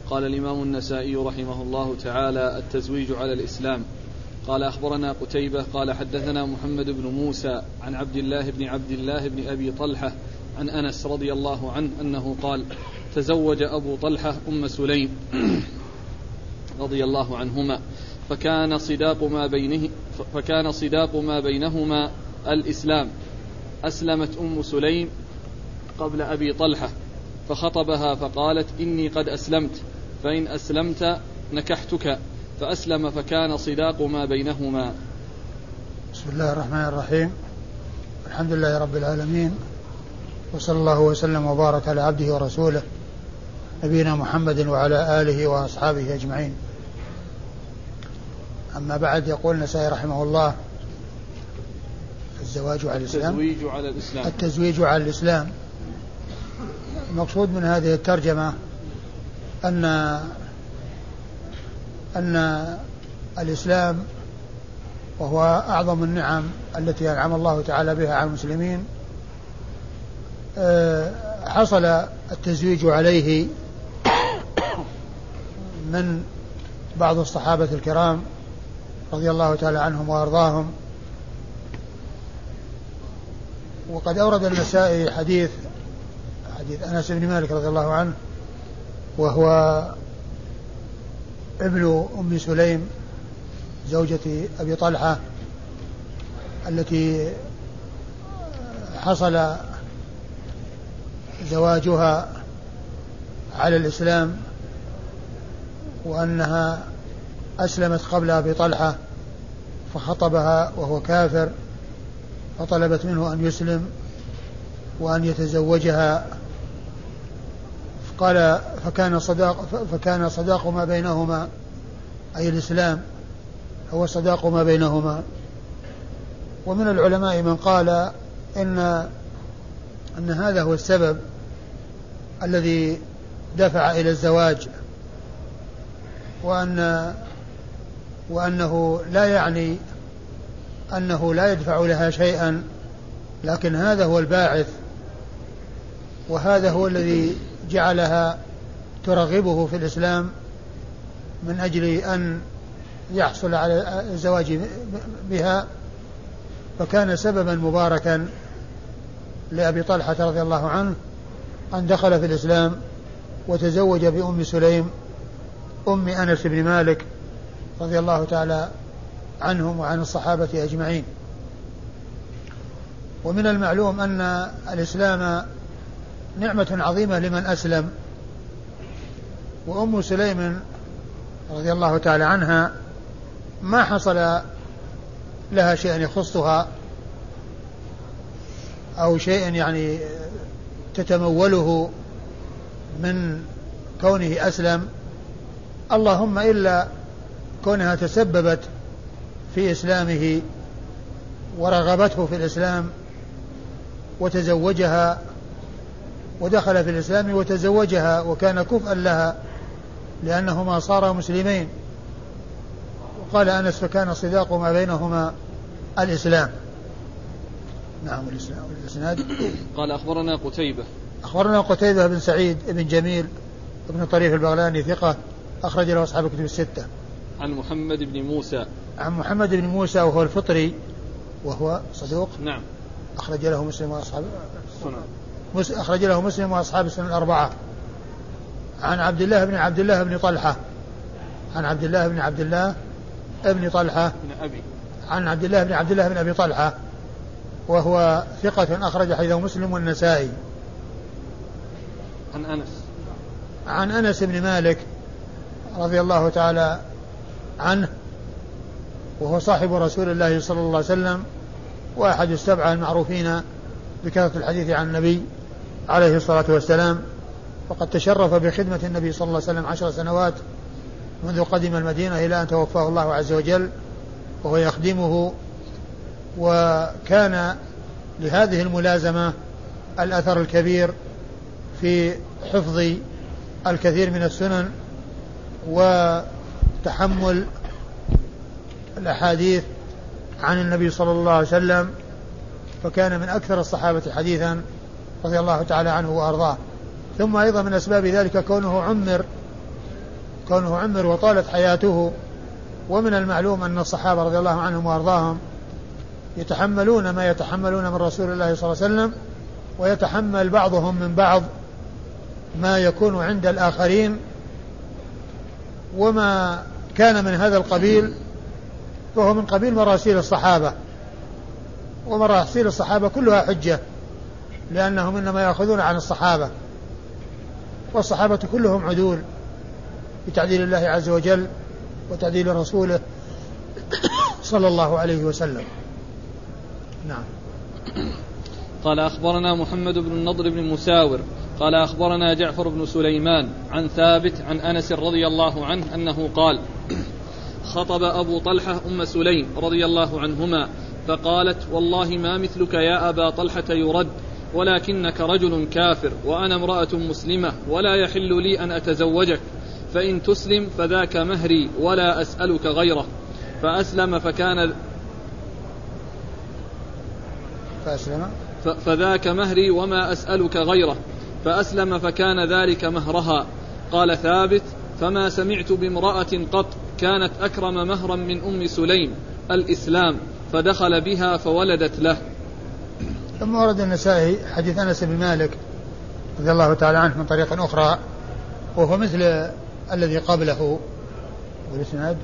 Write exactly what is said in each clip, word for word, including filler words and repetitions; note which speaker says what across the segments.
Speaker 1: قال الإمام النسائي رحمه الله تعالى: التزويج على الإسلام. قال أخبرنا قتيبة قال حدثنا محمد بن موسى عن عبد الله بن عبد الله بن أبي طلحة عن أنس رضي الله عنه أنه قال: تزوج أبو طلحة أم سليم رضي الله عنهما فكان صداق ما بينه فكان صداق ما بينهما الإسلام. أسلمت أم سليم قبل أبي طلحة فخطبها فقالت: إني قد أسلمت، فإن أسلمت نكحتك، فأسلم فكان صداق ما بينهما.
Speaker 2: بسم الله الرحمن الرحيم. الحمد لله رب العالمين، وصلى الله وسلم وبارك على عبده ورسوله نبينا محمد وعلى آله وأصحابه أجمعين. أما بعد، يقول النسائي رحمه الله: الزواج على الإسلام
Speaker 1: التزويج على الإسلام
Speaker 2: التزويج على الإسلام. المقصود من هذه الترجمة أن أن الإسلام وهو أعظم النعم التي أنعم الله تعالى بها على المسلمين، حصل التزويج عليه من بعض الصحابة الكرام رضي الله تعالى عنهم وأرضاهم. وقد أورد النسائي حديث حديث أنس بن مالك رضي الله عنه، وهو ابن أم سليم زوجة أبي طلحة التي حصل زواجها على الإسلام، وأنها أسلمت قبل أبي طلحة فخطبها وهو كافر، فطلبت منه أن يسلم وأن يتزوجها. قال: فكان صداق فكان صداق ما بينهما، أي الإسلام هو صداق ما بينهما. ومن العلماء من قال إن أن هذا هو السبب الذي دفع إلى الزواج، وأن وأنه لا يعني أنه لا يدفع لها شيئا، لكن هذا هو الباعث، وهذا هو الذي جعلها ترغبه في الإسلام من أجل أن يحصل على الزواج بها. فكان سببا مباركا لأبي طلحة رضي الله عنه أن دخل في الإسلام وتزوج بأم سليم أم أنس بن مالك رضي الله تعالى عنهم وعن الصحابة أجمعين. ومن المعلوم أن الإسلام نعمة عظيمة لمن أسلم، وأم سليم رضي الله تعالى عنها ما حصل لها شيء يخصها أو شيء يعني تتموله من كونه أسلم، اللهم إلا كونها تسببت في إسلامه ورغبته في الإسلام وتزوجها ودخل في الإسلام وتزوجها، وكان كفءا لها لأنهما صارا مسلمين. وقال أنس: فكان صداق ما بينهما الإسلام. نعم. الإسلام والإسناد.
Speaker 1: قال: أخبرنا قتيبة
Speaker 2: أخبرنا قتيبة بن سعيد بن جميل بن طريف البغلاني ثقة، أخرج له أصحاب الكتب الستة.
Speaker 1: عن محمد بن موسى
Speaker 2: عن محمد بن موسى وهو الفطري وهو صدوق.
Speaker 1: نعم.
Speaker 2: أخرج له مسلم وأصحاب
Speaker 1: السنن.
Speaker 2: أخرج له مسلم وأصحاب السنن الأربعة. عن عبد الله بن عبد الله بن طلحة عن عبد الله بن عبد الله بن طلحة
Speaker 1: بن أبي
Speaker 2: عن عبد الله بن عبد الله بن أبي طلحة، وهو ثقة أخرج حديثه مسلم والنسائي.
Speaker 1: عن أنس
Speaker 2: عن أنس بن مالك رضي الله تعالى عنه، وهو صاحب رسول الله صلى الله عليه وسلم وأحد السبعة المعروفين بكثرة الحديث عن النبي عليه الصلاة والسلام، وقد تشرف بخدمة النبي صلى الله عليه وسلم عشر سنوات منذ قدم المدينة إلى أن توفاه الله عز وجل وهو يخدمه. وكان لهذه الملازمة الأثر الكبير في حفظ الكثير من السنن وتحمل الأحاديث عن النبي صلى الله عليه وسلم، فكان من أكثر الصحابة حديثا رضي الله تعالى عنه وأرضاه. ثم أيضا من أسباب ذلك كونه عمر كونه عمر وطالت حياته. ومن المعلوم أن الصحابة رضي الله عنهم وأرضاهم يتحملون ما يتحملون من رسول الله صلى الله عليه وسلم، ويتحمل بعضهم من بعض ما يكون عند الآخرين، وما كان من هذا القبيل فهو من قبيل مراسيل الصحابة، ومراسيل الصحابة كلها حجة، لأنهم إنما يأخذون عن الصحابة، والصحابة كلهم عدول بتعديل الله عز وجل وتعديل رسوله صلى الله عليه وسلم. نعم.
Speaker 1: قال أخبرنا محمد بن النضر بن مساور قال أخبرنا جعفر بن سليمان عن ثابت عن أنس رضي الله عنه أنه قال: خطب أبو طلحة أم سليم رضي الله عنهما فقالت: والله ما مثلك يا أبا طلحة يرد، ولكنك رجل كافر وأنا امرأة مسلمة ولا يحل لي أن أتزوجك، فإن تسلم فذاك مهري ولا أسألك غيره. فأسلم فكان
Speaker 2: فأسلم
Speaker 1: فذاك مهري وما أسألك غيره، فأسلم فكان ذلك مهرها. قال ثابت: فما سمعت بامرأة قط كانت أكرم مهرا من أم سليم الإسلام، فدخل بها فولدت له.
Speaker 2: ثم ورد النسائي حديث أنس بن مالك رضي الله تعالى عنه من طريق أخرى، وهو مثل الذي قبله. والإسناد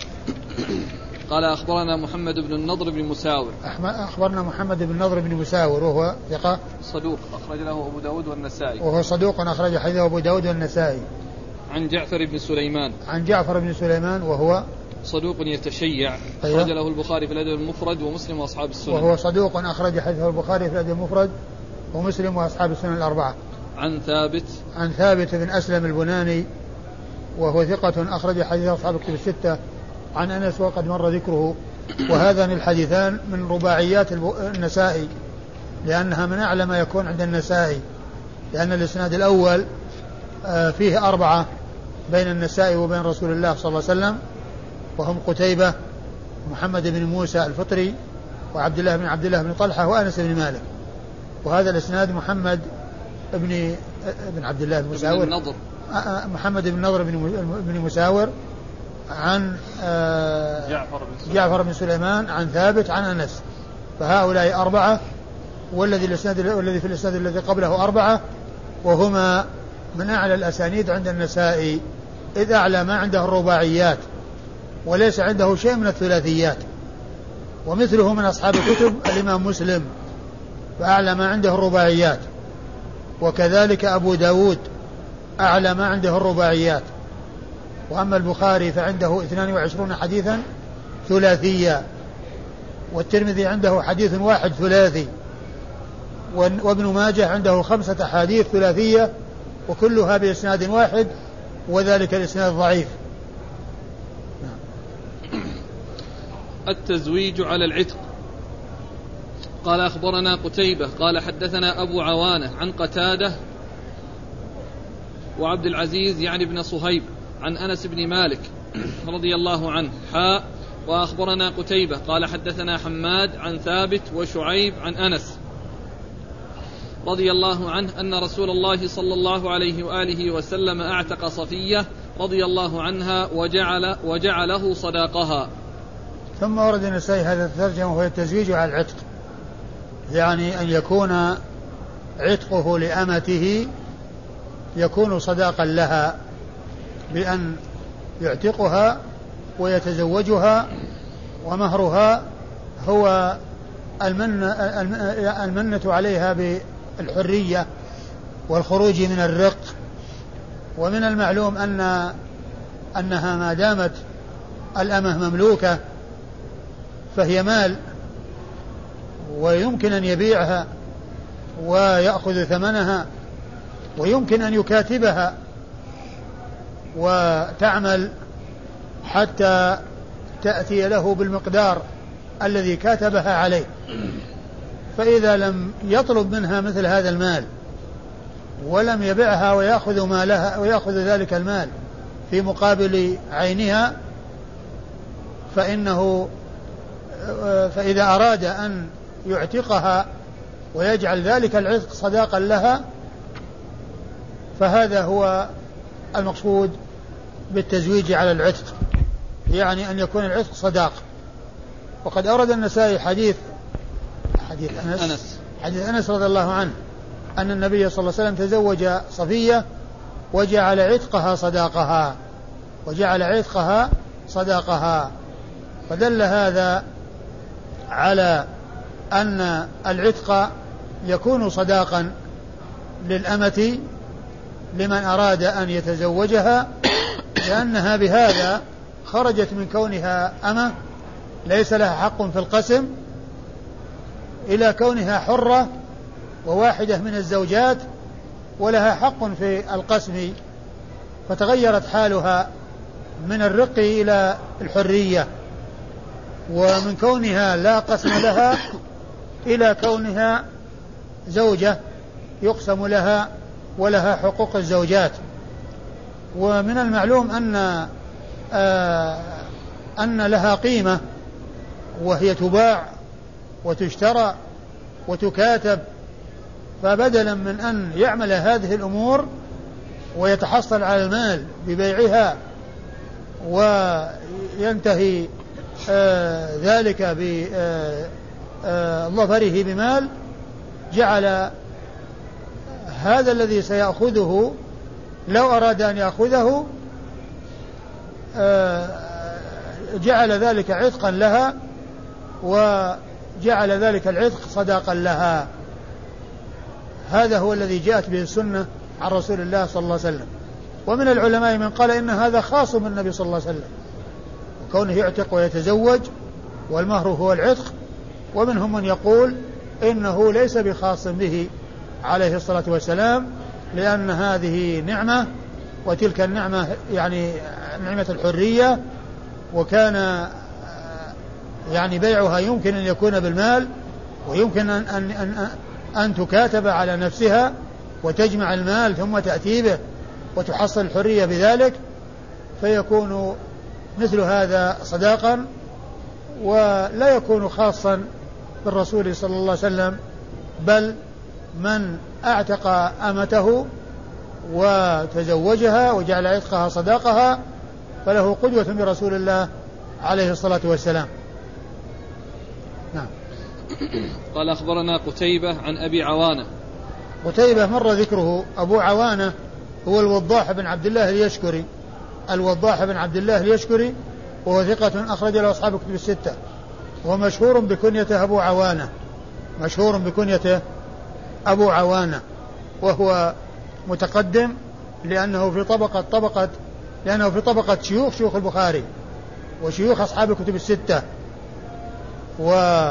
Speaker 1: قال أخبرنا محمد بن النضر بن مساور
Speaker 2: أخبرنا محمد بن النضر بن مساور وهو ثقة
Speaker 1: صدوق أخرج له أبو داود والنسائي
Speaker 2: وهو صدوق أخرج حديثه أبو داود والنسائي.
Speaker 1: عن جعفر بن سليمان
Speaker 2: عن جعفر بن سليمان وهو
Speaker 1: صدوق يتشيع أخرج له البخاري في الأدب المفرد ومسلم وأصحاب السنن.
Speaker 2: وهو صدوق أخرج حديثه البخاري في الأدب المفرد ومسلم وأصحاب السنن الأربعة.
Speaker 1: عن ثابت
Speaker 2: عن ثابت بن أسلم البناني وهو ثقة أخرج حديث أصحاب الكتب الستة. عن أنس وقد مر ذكره. وهذان الحديثان من رباعيات النسائي، لأنها من أعلى ما يكون عند النسائي، لأن الإسناد الأول فيه أربعة بين النسائي وبين رسول الله صلى الله عليه وسلم، وهم قتيبة محمد بن موسى الفطري وعبد الله بن عبد الله بن طلحة وأنس بن مالك. وهذا الإسناد محمد بن بن عبد الله بن مساور
Speaker 1: النضر.
Speaker 2: محمد بن النضر بن مساور عن
Speaker 1: جعفر بن,
Speaker 2: جعفر بن سليمان عن ثابت عن أنس. فهؤلاء أربعة، والذي الإسناد والذي في الإسناد الذي قبله أربعة، وهما من أعلى الأسانيد عند النسائي، إذ أعلى ما عنده الرباعيات وليس عنده شيء من الثلاثيات. ومثله من أصحاب الكتب الإمام مسلم، فأعلى ما عنده الرباعيات، وكذلك أبو داود أعلى ما عنده الرباعيات. وأما البخاري فعنده اثنان وعشرون حديثا ثلاثيا، والترمذي عنده حديث واحد ثلاثي، وابن ماجه عنده خمسة أحاديث ثلاثية وكلها بإسناد واحد، وذلك الإسناد ضعيف.
Speaker 1: التزويج على العتق. قال أخبرنا قتيبة قال حدثنا أبو عوانة عن قتادة وعبد العزيز يعني ابن صهيب عن أنس بن مالك رضي الله عنه حاء. وأخبرنا قتيبة قال حدثنا حماد عن ثابت وشعيب عن أنس رضي الله عنه أن رسول الله صلى الله عليه وآله وسلم أعتق صفية رضي الله عنها وجعل وجعله صداقها.
Speaker 2: ثم ورد النسائي هذا الترجمة وهو التزويج على العتق، يعني أن يكون عتقه لأمته يكون صداقا لها بأن يعتقها ويتزوجها، ومهرها هو المن المنة عليها بالحرية والخروج من الرق. ومن المعلوم أن أنها ما دامت الأمة مملوكة فهي مال، ويمكن أن يبيعها ويأخذ ثمنها، ويمكن أن يكاتبها وتعمل حتى تأتي له بالمقدار الذي كاتبها عليه. فإذا لم يطلب منها مثل هذا المال ولم يبيعها ويأخذ مالها ويأخذ ذلك المال في مقابل عينها، فإنه فإذا أراد أن يعتقها ويجعل ذلك العتق صداقا لها فهذا هو المقصود بالتزويج على العتق، يعني أن يكون العتق صداق. وقد أورد النسائي حديث حديث أنس, أنس حديث أنس رضي الله عنه أن النبي صلى الله عليه وسلم تزوج صفية وجعل عتقها صداقها وجعل عتقها صداقها فدل هذا على أن العتق يكون صداقا للأمة لمن أراد أن يتزوجها، لأنها بهذا خرجت من كونها أمة ليس لها حق في القسم إلى كونها حرة وواحدة من الزوجات ولها حق في القسم، فتغيرت حالها من الرق إلى الحرية، ومن كونها لا قسم لها إلى كونها زوجة يقسم لها ولها حقوق الزوجات. ومن المعلوم أن آه أن لها قيمة وهي تباع وتشترى وتكاتب، فبدلا من أن يعمل هذه الأمور ويتحصل على المال ببيعها وينتهي آه ذلك بظفره بمال، جعل هذا الذي سيأخذه لو أراد أن يأخذه جعل ذلك عتقا لها وجعل ذلك العتق صداقا لها. هذا هو الذي جاءت به السنة عن رسول الله صلى الله عليه وسلم. ومن العلماء من قال إن هذا خاص بالنبي صلى الله عليه وسلم وكونه يعتق ويتزوج والمهر هو العتق، ومنهم من يقول إنه ليس بخاص به عليه الصلاة والسلام، لأن هذه نعمة وتلك النعمة يعني نعمة الحرية، وكان يعني بيعها يمكن أن يكون بالمال ويمكن أن, أن, أن, أن تكاتب على نفسها وتجمع المال ثم تأتي به وتحصل الحرية بذلك، فيكون مثل هذا صداقا ولا يكون خاصا بالرسول صلى الله عليه وسلم، بل من اعتق أمته وتزوجها وجعل عتقها صداقها فله قدوة برسول الله عليه الصلاة والسلام. نعم.
Speaker 1: قال أخبرنا قتيبة عن أبي عوانة.
Speaker 2: قتيبة مر ذكره. أبو عوانة هو الوضاح بن عبد الله اليشكري الوضاح بن عبد الله اليشكري وهو ثقة أخرج له أصحاب الكتب الستة، ومشهور بكنيته أبو عوانة مشهور بكنيته أبو عوانة وهو متقدم لأنه في طبقة طبقة لأنه في طبقة شيوخ شيوخ البخاري وشيوخ أصحاب الكتب الستة، و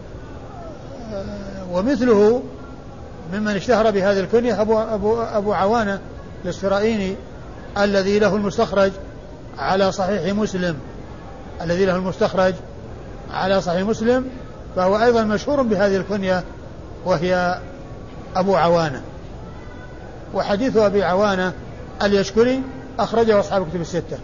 Speaker 2: ومثله ممن اشتهر بهذه الكنية أبو, أبو, أبو عوانة الإسفرائيني الذي له المستخرج على صحيح مسلم الذي له المستخرج على صحيح مسلم فهو أيضا مشهور بهذه الكنية وهي أبو عوانة. وحديث أبي عوانة اليشكري أخرجه أصحاب الكتب الستة.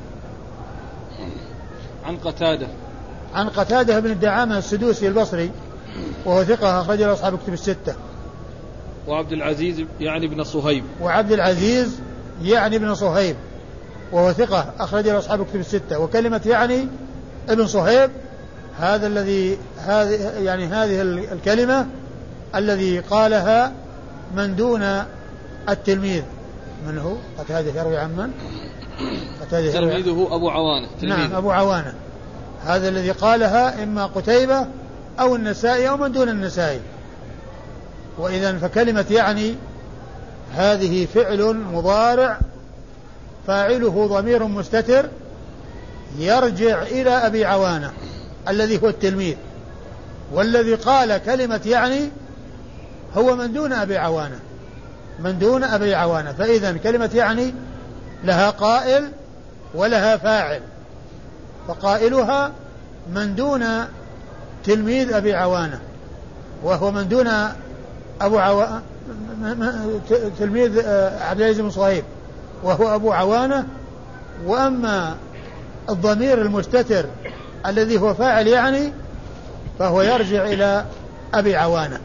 Speaker 1: عن قتادة
Speaker 2: عن قتادة بن الدعامة السدوسي البصري وهو ثقة أخرجه أصحاب الكتب الستة.
Speaker 1: وعبد العزيز يعني ابن صهيب
Speaker 2: وعبد العزيز يعني ابن صهيب وهو ثقة أخرجه أصحاب الكتب الستة. وكلمة يعني ابن صهيب هذا الذي هذه يعني هذه الكلمة الذي قالها من دون التلميذ. من هو؟ قتادة يروي عن من؟
Speaker 1: قتادة تلميذه أبو عوانة.
Speaker 2: نعم أبو عوانة هذا الذي قالها إما قتيبة أو النسائي أو من دون النسائي. وإذن فكلمة يعني هذه فعل مضارع فاعله ضمير مستتر يرجع إلى أبي عوانة الذي هو التلميذ، والذي قال كلمة يعني هو من دون أبي عوانة من دون أبي عوانة. فإذن كلمة يعني لها قائل ولها فاعل، فقائلها من دون تلميذ أبي عوانة وهو من دون أبو عو... تلميذ عبد العزيز بن صهيب وهو أبو عوانة. وأما الضمير المستتر الذي هو فاعل يعني فهو يرجع إلى أبي عوانة.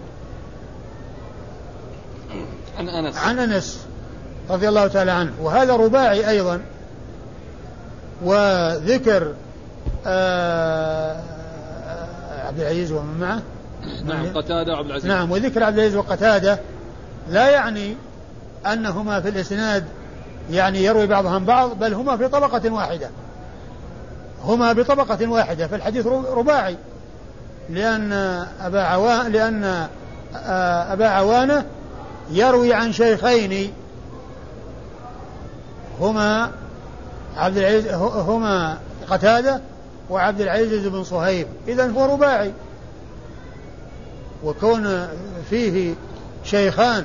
Speaker 1: عن أنس
Speaker 2: عن أنس رضي الله تعالى عنه، وهذا رباعي أيضا وذكر آه عبد العزيز ومن معه
Speaker 1: نعم قتادة وعبد العزيز
Speaker 2: نعم وذكر عبد العزيز وقتادة لا يعني أنهما في الإسناد يعني يروي بعضهم عن بعض، بل هما في طبقة واحدة، هما بطبقة واحدة، فالحديث رباعي، لأن أبا عوان لأن أبا عوانة يروي عن شيخين هما عبد العزيز هما قتادة وعبد العزيز بن صهيب، إذن هو رباعي. وكون فيه شيخان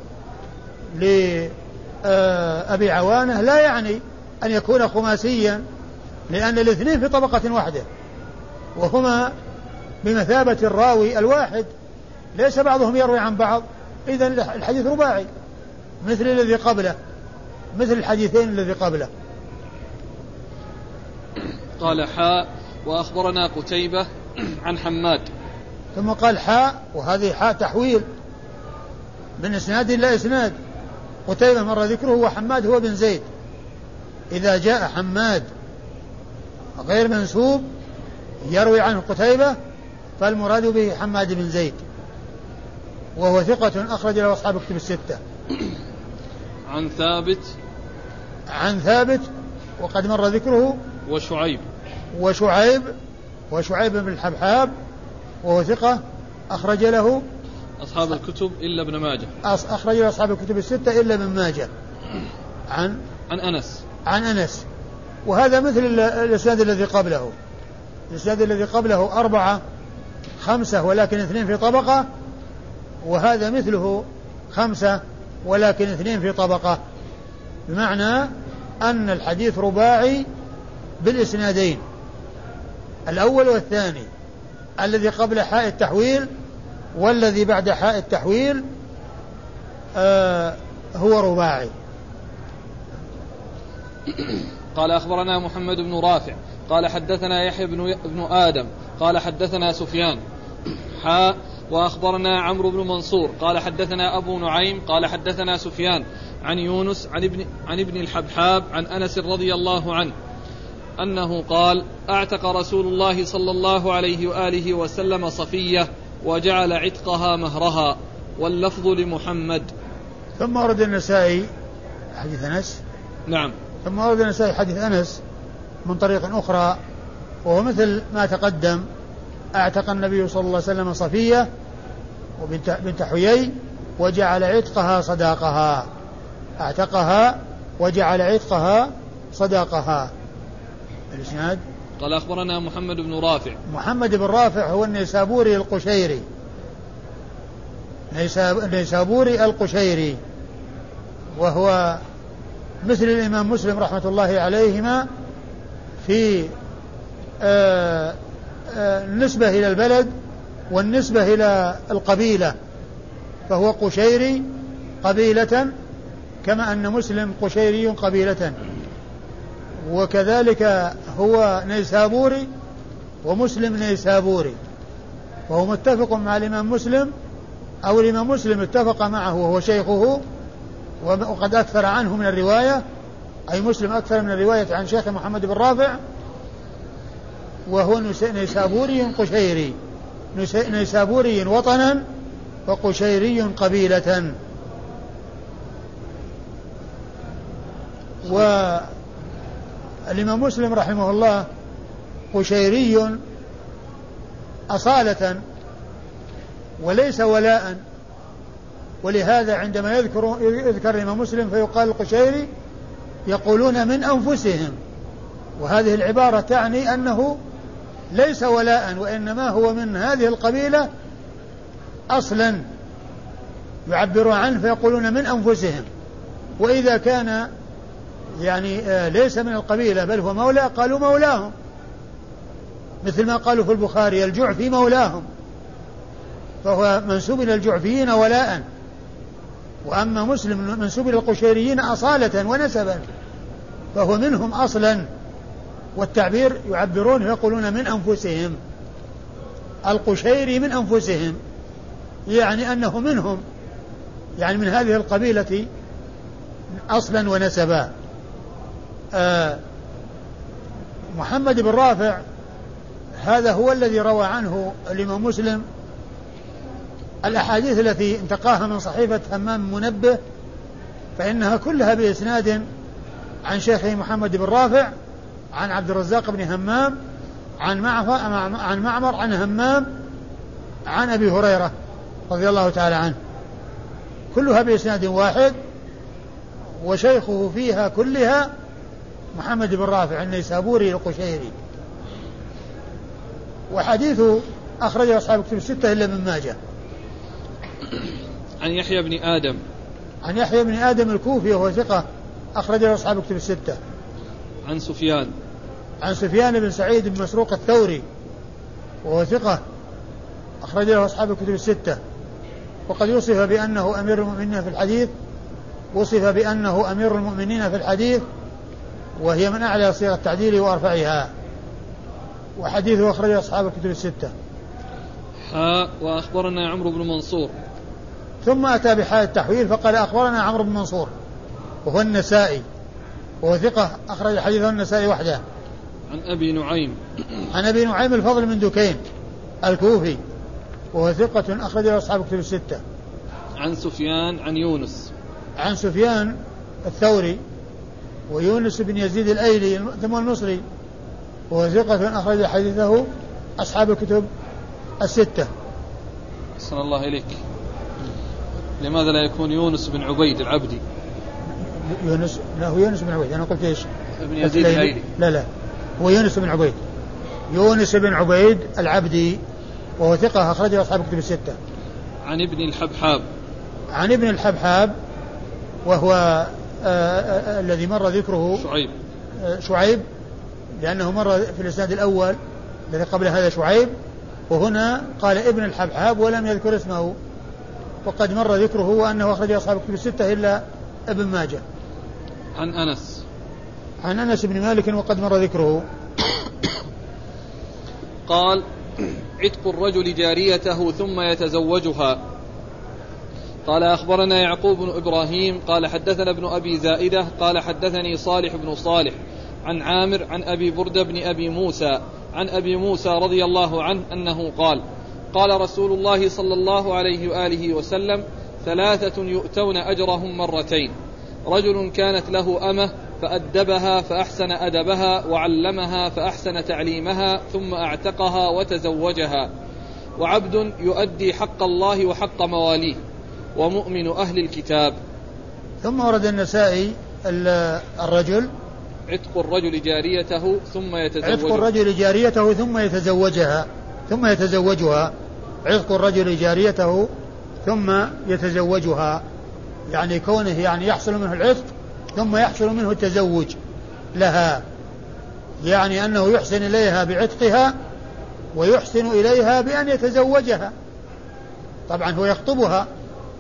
Speaker 2: لأبي عوانة لا يعني أن يكون خماسيا، لأن الاثنين في طبقة واحدة وهما بمثابة الراوي الواحد، ليس بعضهم يروي عن بعض، إذن الحديث رباعي مثل الذي قبله، مثل الحديثين الذي قبله.
Speaker 1: قال حاء وأخبرنا قتيبة عن حماد،
Speaker 2: ثم قال حاء، وهذه حاء تحويل من إسناد إلى إسناد. قتيبة مر ذكره وحماد هو بن زيد. إذا جاء حماد غير منسوب يروي عنه قتيبة فالمراد به حماد بن زيد، وهو ثقة أخرج له أصحاب كتب الستة.
Speaker 1: عن ثابت
Speaker 2: عن ثابت وقد مر ذكره.
Speaker 1: وشعيب
Speaker 2: وشعيب وشعيب بن الحبحاب وهو ثقة أخرج له
Speaker 1: أصحاب الكتب إلا ابن ماجه،
Speaker 2: أخرج له أصحاب الكتب الستة إلا ابن ماجه. عن
Speaker 1: عن أنس
Speaker 2: عن أنس وهذا مثل الإسناد الذي قبله. الإسناد الذي قبله أربعة خمسة ولكن اثنين في طبقة، وهذا مثله خمسة ولكن اثنين في طبقة، بمعنى أن الحديث رباعي بالإسنادين الأول والثاني، الذي قبل حاء التحويل والذي بعد حاء التحويل آه هو رباعي.
Speaker 1: قال أخبرنا محمد بن رافع قال حدثنا يحيى بن, بن آدم قال حدثنا سفيان حاء وأخبرنا عمرو بن منصور قال حدثنا أبو نعيم قال حدثنا سفيان عن يونس عن ابن, عن ابن الحبحاب عن أنس رضي الله عنه أنه قال أعتق رسول الله صلى الله عليه وآله وسلم صفية وجعل عتقها مهرها، واللفظ لمحمد.
Speaker 2: ثم ورد النسائي حديث أنس.
Speaker 1: نعم.
Speaker 2: ثم ورد النسائي حديث أنس من طريق أخرى وهو مثل ما تقدم. أعتق النبي صلى الله عليه وسلم صفية وبنت بنت حيي وجعل عتقها صداقها. أعتقها وجعل عتقها صداقها. الإسناد
Speaker 1: قال أخبرنا محمد بن رافع.
Speaker 2: محمد بن رافع هو النيسابوري القشيري، النيسابوري القشيري، وهو مثل الإمام مسلم رحمة الله عليهما في آآ آآ النسبة إلى البلد والنسبة إلى القبيلة، فهو قشيري قبيلة كما أن مسلم قشيري قبيلة، وكذلك هو نيسابوري ومسلم نيسابوري، وهو متفق مع الإمام مسلم أو الإمام مسلم اتفق معه وهو شيخه وقد أكثر عنه من الرواية، أي مسلم أكثر من الرواية عن شيخ محمد بن رافع، وهو نيسابوري قشيري، نيسابوري وطنا وقشيري قبيلة. والإمام مسلم رحمه الله قشيري أصالة وليس ولاء، ولهذا عندما يذكر يذكر الإمام مسلم فيقال القشيري يقولون من أنفسهم، وهذه العبارة تعني أنه ليس ولاء وإنما هو من هذه القبيلة أصلا، يعبرون عنه فيقولون من أنفسهم. وإذا كان يعني ليس من القبيلة بل هو مولى قالوا مولاهم، مثل ما قالوا في البخاري الجعفي مولاهم، فهو منسوب إلى الجعفيين ولاء. وأما مسلم منسوب إلى القشيريين أصالة ونسبا، فهو منهم أصلا، والتعبير يعبرون يقولون من أنفسهم، القشيري من أنفسهم، يعني أنه منهم، يعني من هذه القبيلة أصلا ونسبا. آه محمد بن رافع هذا هو الذي روى عنه الإمام مسلم الأحاديث التي انتقاها من صحيفة همام منبه، فإنها كلها بإسناد عن شيخه محمد بن رافع عن عبد الرزاق بن همام عن عن معمر عن همام عن أبي هريرة رضي الله تعالى عنه، كلها بإسناد واحد، وشيخه فيها كلها محمد بن رافع النيسابوري القشيري. وحديثه أخرجه أصحاب كتب الستة إلا ابن ماجه.
Speaker 1: عن يحيى بن آدم
Speaker 2: عن يحيى بن آدم الكوفي وهو ثقة أخرجه أصحاب كتب الستة.
Speaker 1: عن سفيان
Speaker 2: عن سفيان بن سعيد بن مسروق الثوري وهو ثقة أخرجه أصحاب الكتب الستة، وقد يوصف بأنه أمير المؤمنين في الحديث، وصف بأنه أمير المؤمنين في الحديث، وهي من أعلى صيغ التعديل وأرفعها، وحديثه أخرجه أصحاب الكتب الستة.
Speaker 1: حاء وأخبرنا عمرو بن منصور،
Speaker 2: ثم أتى بحال التحويل فقال أخبرنا عمرو بن منصور وهو النسائي وهو ثقة أخرج حديثه النسائي وحده.
Speaker 1: عن أبي نعيم
Speaker 2: عن أبي نعيم الفضل من دكين الكوفي وهو ثقة أخرجه أصحاب الكتب الستة.
Speaker 1: عن سفيان عن يونس
Speaker 2: عن سفيان الثوري ويونس بن يزيد الأيلي ثم المصري وهو ثقة أخرج حديثه أصحاب الكتب الستة.
Speaker 1: أحسن الله إليك، لماذا لا يكون يونس بن عبيد العبدي؟
Speaker 2: يونس لا هو يونس بن عبيد، أنا قلت إيش؟
Speaker 1: ابن يزيد الأيلي.
Speaker 2: لا لا هو يونس بن عبيد، يونس بن عبيد العبدي وهو ثقة أخرجه أصحاب الكتب الستة.
Speaker 1: عن ابن الحبحاب
Speaker 2: عن ابن الحبحاب وهو آآ آآ الذي مر ذكره
Speaker 1: شعيب
Speaker 2: شعيب لأنه مر في الإسناد الأول الذي قبل هذا شعيب، وهنا قال ابن الحبحاب ولم يذكر اسمه، وقد مر ذكره وأنه أخرج أصحاب الكتب الستة إلا ابن ماجه.
Speaker 1: عن أنس
Speaker 2: عن أنس بن مالك وقد مر ذكره
Speaker 1: قال عتق الرجل جاريته ثم يتزوجها. قال أخبرنا يعقوب بن إبراهيم قال حدثنا ابن أبي زائدة قال حدثني صالح بن صالح عن عامر عن أبي بردة بن أبي موسى عن أبي موسى رضي الله عنه أنه قال قال رسول الله صلى الله عليه وآله وسلم ثلاثة يؤتون أجرهم مرتين: رجل كانت له أمة فأدبها فأحسن أدبها وعلمها فأحسن تعليمها ثم أعتقها وتزوجها، وعبد يؤدي حق الله وحق مواليه، ومؤمن أهل الكتاب.
Speaker 2: ثم ورد النسائي الرجل
Speaker 1: عتق الرجل جاريته ثم يتزوجها
Speaker 2: عتق الرجل جاريته ثم يتزوجها ثم يتزوجها عتق الرجل جاريته ثم يتزوجها، يعني كونه يعني يحصل منه العتق ثم يحصل منه التزوج لها، يعني أنه يحسن إليها بعتقها ويحسن إليها بأن يتزوجها. طبعا هو يخطبها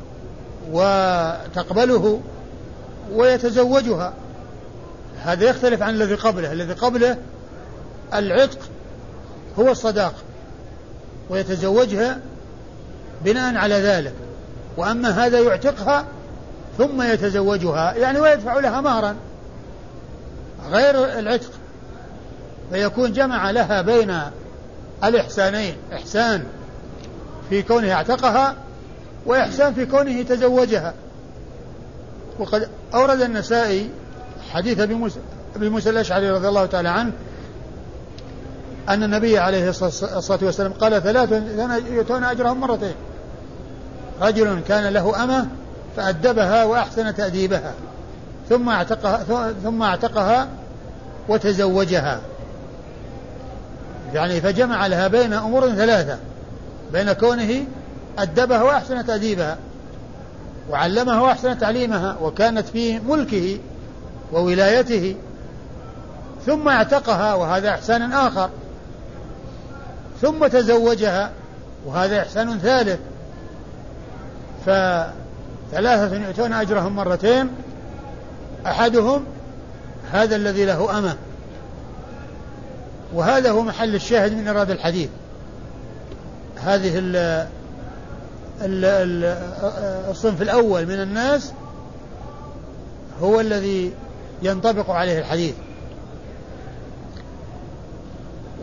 Speaker 2: وتقبله ويتزوجها، هذا يختلف عن الذي قبله. الذي قبله العتق هو الصداق ويتزوجها بناء على ذلك، وأما هذا يعتقها ثم يتزوجها يعني ويدفع لها مهرا غير العتق، فيكون جمع لها بين الإحسانين، إحسان في كونه اعتقها وإحسان في كونه تزوجها. وقد أورد النسائي حديث أبي موسى الأشعري رضي الله تعالى عنه أن النبي عليه الصلاة والسلام قال ثلاثة يؤتون أجرهم مرتين: رجل كان له أمة فأدبها وأحسن تأديبها ثم اعتقها ثم اعتقها وتزوجها، يعني فجمع لها بين أمور ثلاثة: بين كونه أدبها وأحسن تأديبها وعلمها وأحسن تعليمها وكانت في ملكه وولايته، ثم اعتقها وهذا إحسان آخر، ثم تزوجها وهذا إحسان ثالث. فثلاثة يؤتون أجرهم مرتين: أحدهم هذا الذي له أمة، وهذا هو محل الشاهد من إرادة الحديث. هذه ال ال ال الصنف الأول من الناس هو الذي ينطبق عليه الحديث،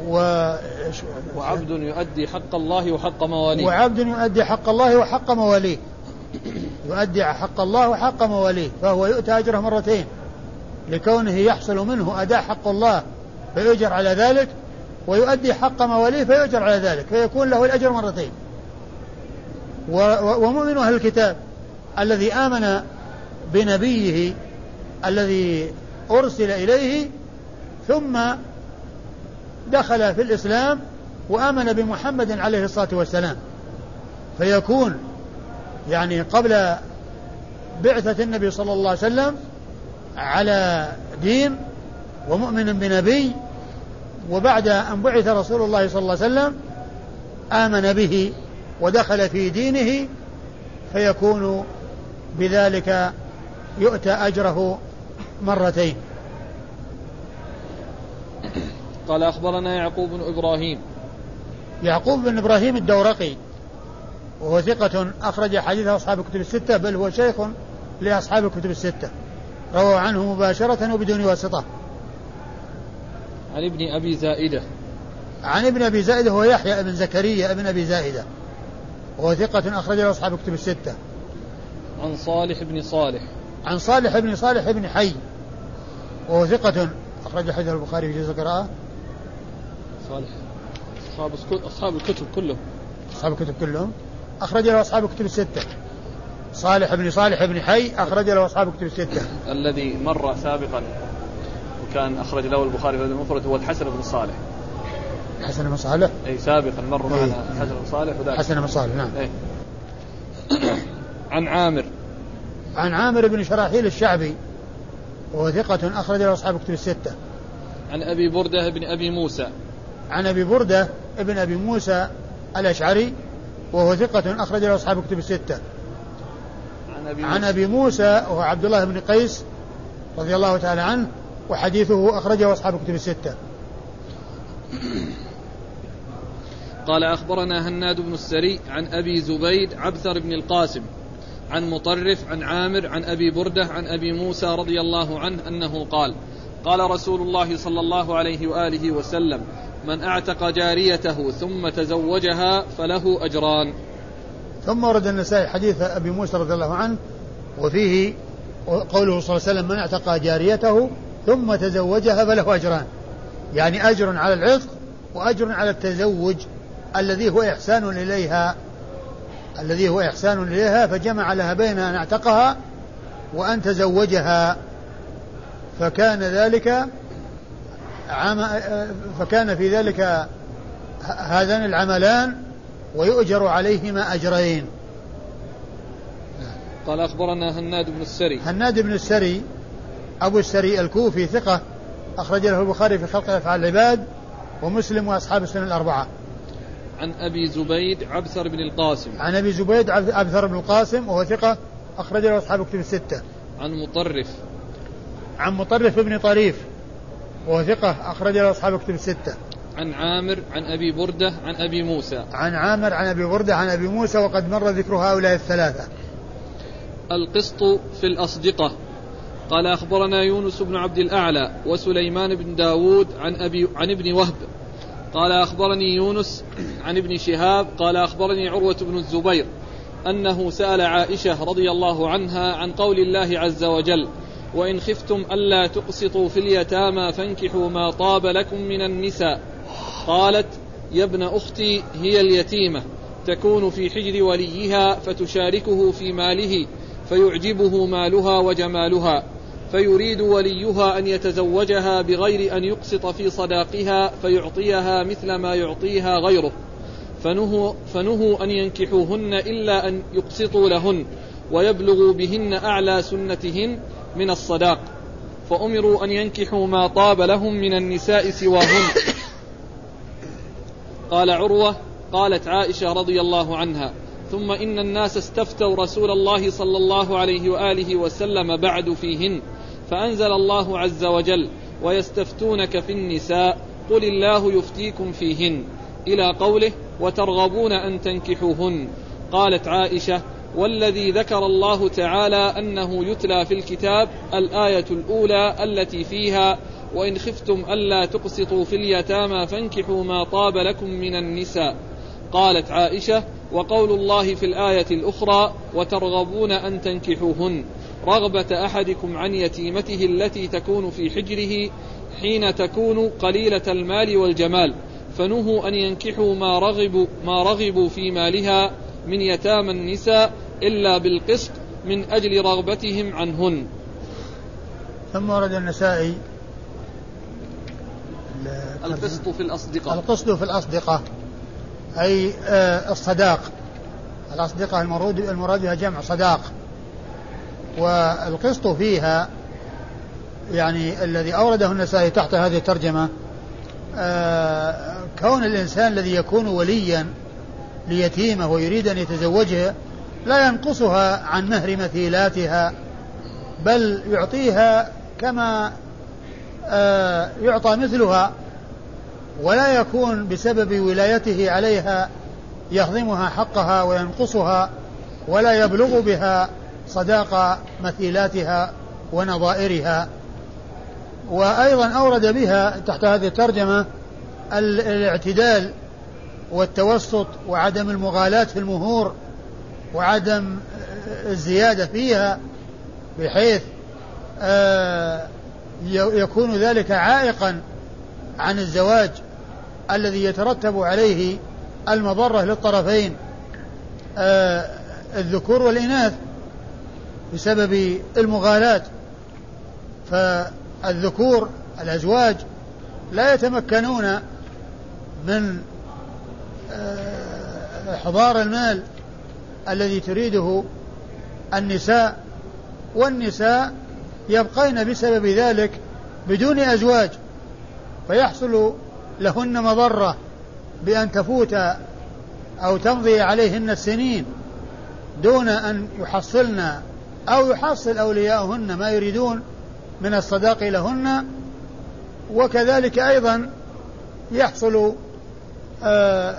Speaker 2: و...
Speaker 1: وعبد يؤدي حق الله وحق مواليه
Speaker 2: وعبد يؤدي حق الله وحق مواليه يؤدي حق الله وحق مواليه فهو يؤتى أجره مرتين لكونه يحصل منه أداء حق الله فيؤجر على ذلك، ويؤدي حق مواليه فيؤجر على ذلك، فيكون له الأجر مرتين. ومؤمن أهل الكتاب الذي آمن بنبيه الذي أرسل إليه ثم دخل في الإسلام وآمن بمحمد عليه الصلاة والسلام، فيكون يعني قبل بعثة النبي صلى الله عليه وسلم على دين ومؤمن بنبي، وبعد أن بعث رسول الله صلى الله عليه وسلم آمن به ودخل في دينه، فيكون بذلك يؤتى أجره مرتين.
Speaker 1: قال أخبرنا يعقوب بن إبراهيم.
Speaker 2: يعقوب بن إبراهيم الدورقي وهو ثقة أخرج حديثه أصحاب الكتب الستة، بل هو شيخ لأصحاب الكتب الستة، روى عنه مباشرة وبدون واسطة.
Speaker 1: عن ابن أبي زائدة.
Speaker 2: عن ابن أبي زائدة هو يحيى بن زكريا ابن أبي زائدة وهو ثقة أخرج له أصحاب الكتب الستة.
Speaker 1: عن صالح بن صالح.
Speaker 2: عن صالح بن صالح بن حي وهو ثقة أخرج حديث البخاري في جزء القراءة.
Speaker 1: صالح أصحاب أصحاب الكتب كلهم.
Speaker 2: أصحاب الكتب كلهم أخرج له أصحاب الكتب الستة. صالح بن صالح بن حي أخرج له أصحاب الكتب الستة.
Speaker 1: الذي مر سابقا وكان أخرج له البخاري في المفرد هو الحسن بن صالح.
Speaker 2: حسن بن صالح
Speaker 1: أي سابقا مر معنا أيه. حسن بن صالح وذلك
Speaker 2: حسن بن صالح نعم.
Speaker 1: أيه. عن عامر.
Speaker 2: عن عامر بن شراحيل الشعبي وهو ثقة أخرج له أصحاب الكتب الستة.
Speaker 1: عن أبي بردة بن أبي موسى.
Speaker 2: عن أبي بردة ابن أبي موسى الأشعري وهو ثقة أخرج له أصحاب الكتب الستة.
Speaker 1: عن أبي,
Speaker 2: عن أبي موسى وهو عبد الله بن قيس رضي الله تعالى عنه وحديثه أخرجه أصحاب الكتب الستة.
Speaker 1: قال أخبرنا هناد بن السري عن أبي زبيد عبثر بن القاسم عن مطرف عن عامر عن أبي بردة عن أبي موسى رضي الله عنه أنه قال قال رسول الله صلى الله عليه وآله وسلم من أعتق جاريته ثم تزوجها فله أجران.
Speaker 2: ثم ورد النسائي حديث أبي موسى رضي الله عنه وفيه قوله صلى الله عليه وسلم من اعتق جاريته ثم تزوجها فله أجران، يعني أجر على العتق وأجر على التزوج الذي هو إحسان إليها الذي هو إحسان إليها فجمع لها بين أن اعتقها وأن تزوجها، فكان ذلك عم فكان في ذلك هذان العملان ويؤجر عليهما أجرين.
Speaker 1: قال أخبرنا هناد بن السري.
Speaker 2: هناد بن السري أبو السري الكوفي ثقة أخرج له البخاري في خلق أفعال العباد ومسلم وأصحاب السنن الأربعة.
Speaker 1: عن أبي زبيد عبثر بن القاسم.
Speaker 2: عن أبي زبيد عبثر بن القاسم وهو ثقة أخرج له أصحاب الكتب الستة.
Speaker 1: عن مطرف.
Speaker 2: عن مطرف بن طريف وهو ثقة أخرج له أصحاب الكتب الستة.
Speaker 1: عن عامر عن أبي بردة عن أبي موسى.
Speaker 2: عن عامر عن أبي بردة عن أبي موسى وقد مر ذكر هؤلاء الثلاثة.
Speaker 1: القسط في الأصدقة. قال أخبرنا يونس بن عبد الأعلى وسليمان بن داود عن, أبي عن ابن وهب قال أخبرني يونس عن ابن شهاب قال أخبرني عروة بن الزبير أنه سأل عائشة رضي الله عنها عن قول الله عز وجل وإن خفتم ألا تقسطوا في اليتامى فانكحوا ما طاب لكم من النساء. قالت يا ابن أختي هي اليتيمة تكون في حجر وليها فتشاركه في ماله فيعجبه مالها وجمالها فيريد وليها أن يتزوجها بغير أن يقسط في صداقها فيعطيها مثل ما يعطيها غيره فنهوا, فنهوا أن ينكحوهن إلا أن يقسطوا لهن ويبلغوا بهن أعلى سنتهن من الصداق فأمروا أن ينكحوا ما طاب لهم من النساء سواهن. قال عروة قالت عائشة رضي الله عنها ثم إن الناس استفتوا رسول الله صلى الله عليه وآله وسلم بعد فيهن فأنزل الله عز وجل ويستفتونك في النساء قل الله يفتيكم فيهن إلى قوله وترغبون أن تنكحوهن. قالت عائشة والذي ذكر الله تعالى أنه يتلى في الكتاب الآية الأولى التي فيها وإن خفتم ألا تقسطوا في اليتامى فانكحوا ما طاب لكم من النساء. قالت عائشة: وقول الله في الآية الأخرى: وترغبون أن تنكحوهن، رغبة أحدكم عن يتيمته التي تكون في حجره حين تكون قليلة المال والجمال، فنهوا أن ينكحوا ما رغبوا, ما رغبوا في مالها من يتامى النساء إلا بالقسط من أجل رغبتهم عنهن.
Speaker 2: ثم ورد النسائي
Speaker 1: القسط في الأصدقاء.
Speaker 2: القسط في الأصدقاء أي الصداق. الأصدقاء المراد المراد بها جمع صداق، والقسط فيها يعني الذي أورده النسائي تحت هذه الترجمة كون الإنسان الذي يكون وليا ليتيمة ويريد أن يتزوجها لا ينقصها عن مهر مثيلاتها، بل يعطيها كما يعطى مثلها، ولا يكون بسبب ولايته عليها يهضمها حقها وينقصها، ولا يبلغ بها صداق مثيلاتها ونظائرها. وأيضا أورد بها تحت هذه الترجمة الاعتدال والتوسط وعدم المغالاة في المهور وعدم الزيادة فيها، بحيث يكون ذلك عائقا عن الزواج الذي يترتب عليه المضرة للطرفين الذكور والإناث بسبب المغالاة. فالذكور الأزواج لا يتمكنون من إحضار المال الذي تريده النساء، والنساء يبقين بسبب ذلك بدون أزواج، فيحصل لهن مضرة بأن تفوت أو تمضي عليهن السنين دون أن يحصلن أو يحصل أولياؤهن ما يريدون من الصداق لهن. وكذلك أيضا يحصل آه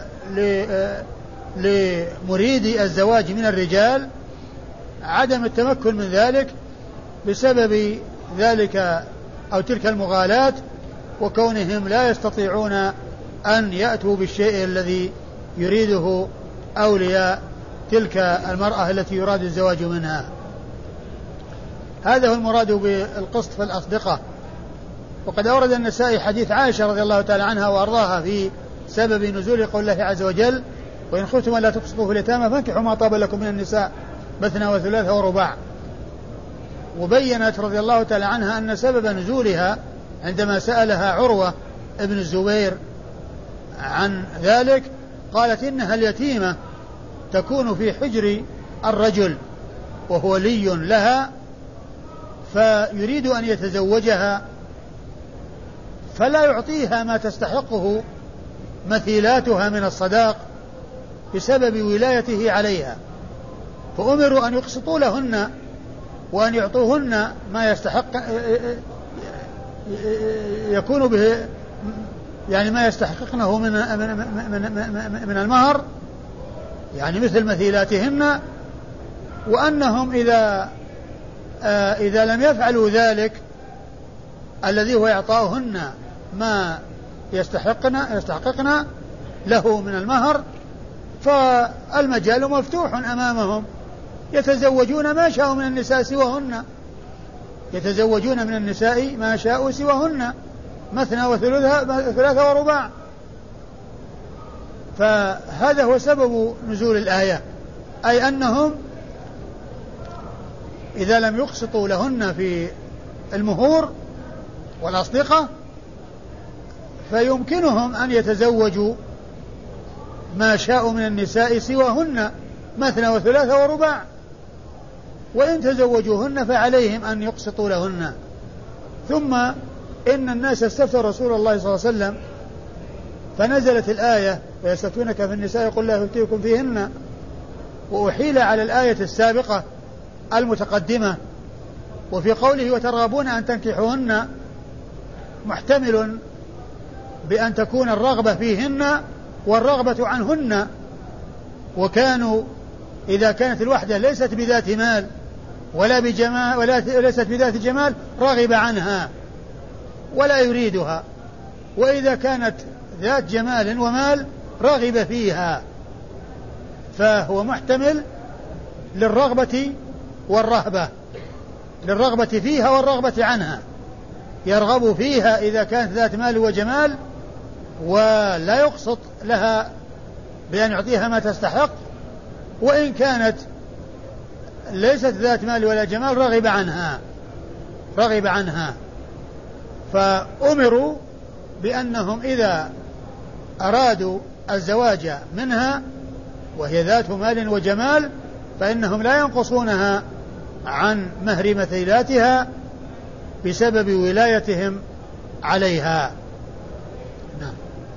Speaker 2: لمريد الزواج من الرجال عدم التمكن من ذلك بسبب ذلك أو تلك المغالاة، وكونهم لا يستطيعون أن يأتوا بالشيء الذي يريده أولياء تلك المرأة التي يراد الزواج منها. هذا هو المراد بالقسط في الأصدقاء. وقد أورد النسائي حديث عائشة رضي الله تعالى عنها وأرضاها في سبب نزول قول الله عز وجل: وإن خفتم ألا تقسطوا في اليتامى فانكحوا ما طاب لكم من النساء مثنى وثلاث ورباع. وبينت رضي الله تعالى عنها أن سبب نزولها عندما سألها عروة ابن الزبير عن ذلك قالت: إنها اليتيمة تكون في حجر الرجل وهو لي لها، فيريد أن يتزوجها فلا يعطيها ما تستحقه مثيلاتها من الصداق بسبب ولايته عليها، فأمروا أن يقسطوا لهن وأن يعطوهن ما يستحق يكون به يعني ما يستحققنه من من من المهر، يعني مثل مثيلاتهن، وأنهم إذا إذا لم يفعلوا ذلك الذي هو إعطاؤهن ما يستحقنا يستحققنا له من المهر فالمجال مفتوح أمامهم، يتزوجون ما شاءوا من النساء سواهن، يتزوجون من النساء ما شاءوا سواهن مثنى وثلاثة ورباع. فهذا هو سبب نزول الآية، أي أنهم إذا لم يقسطوا لهن في المهور والأصدقة فيمكنهم أن يتزوجوا ما شاءوا من النساء سواهن مثنى وثلاثة ورباع، وإن تزوجوهن فعليهم أن يقسطوا لهن. ثم إن الناس استفتوا رسول الله صلى الله عليه وسلم فنزلت الآية: ويستفتونك في النساء قل لا يفتيكم فيهن، وأحيل على الآية السابقة المتقدمة. وفي قوله وترغبون أن تنكحوهن محتمل بأن تكون الرغبة فيهن والرغبة عنهن، وكانوا إذا كانت الوحدة ليست بذات مال ولا بجمال ولا ليست بذات جمال رغب عنها، ولا يريدها، وإذا كانت ذات جمال ومال رغب فيها، فهو محتمل للرغبة والرهبة، للرغبة فيها والرغبة عنها، يرغب فيها إذا كانت ذات مال وجمال ولا يقسط لها بأن يعطيها ما تستحق، وإن كانت ليست ذات مال ولا جمال رغب عنها رغب عنها فأمروا بأنهم إذا أرادوا الزواج منها وهي ذات مال وجمال فإنهم لا ينقصونها عن مهر مثيلاتها بسبب ولايتهم عليها. نعم.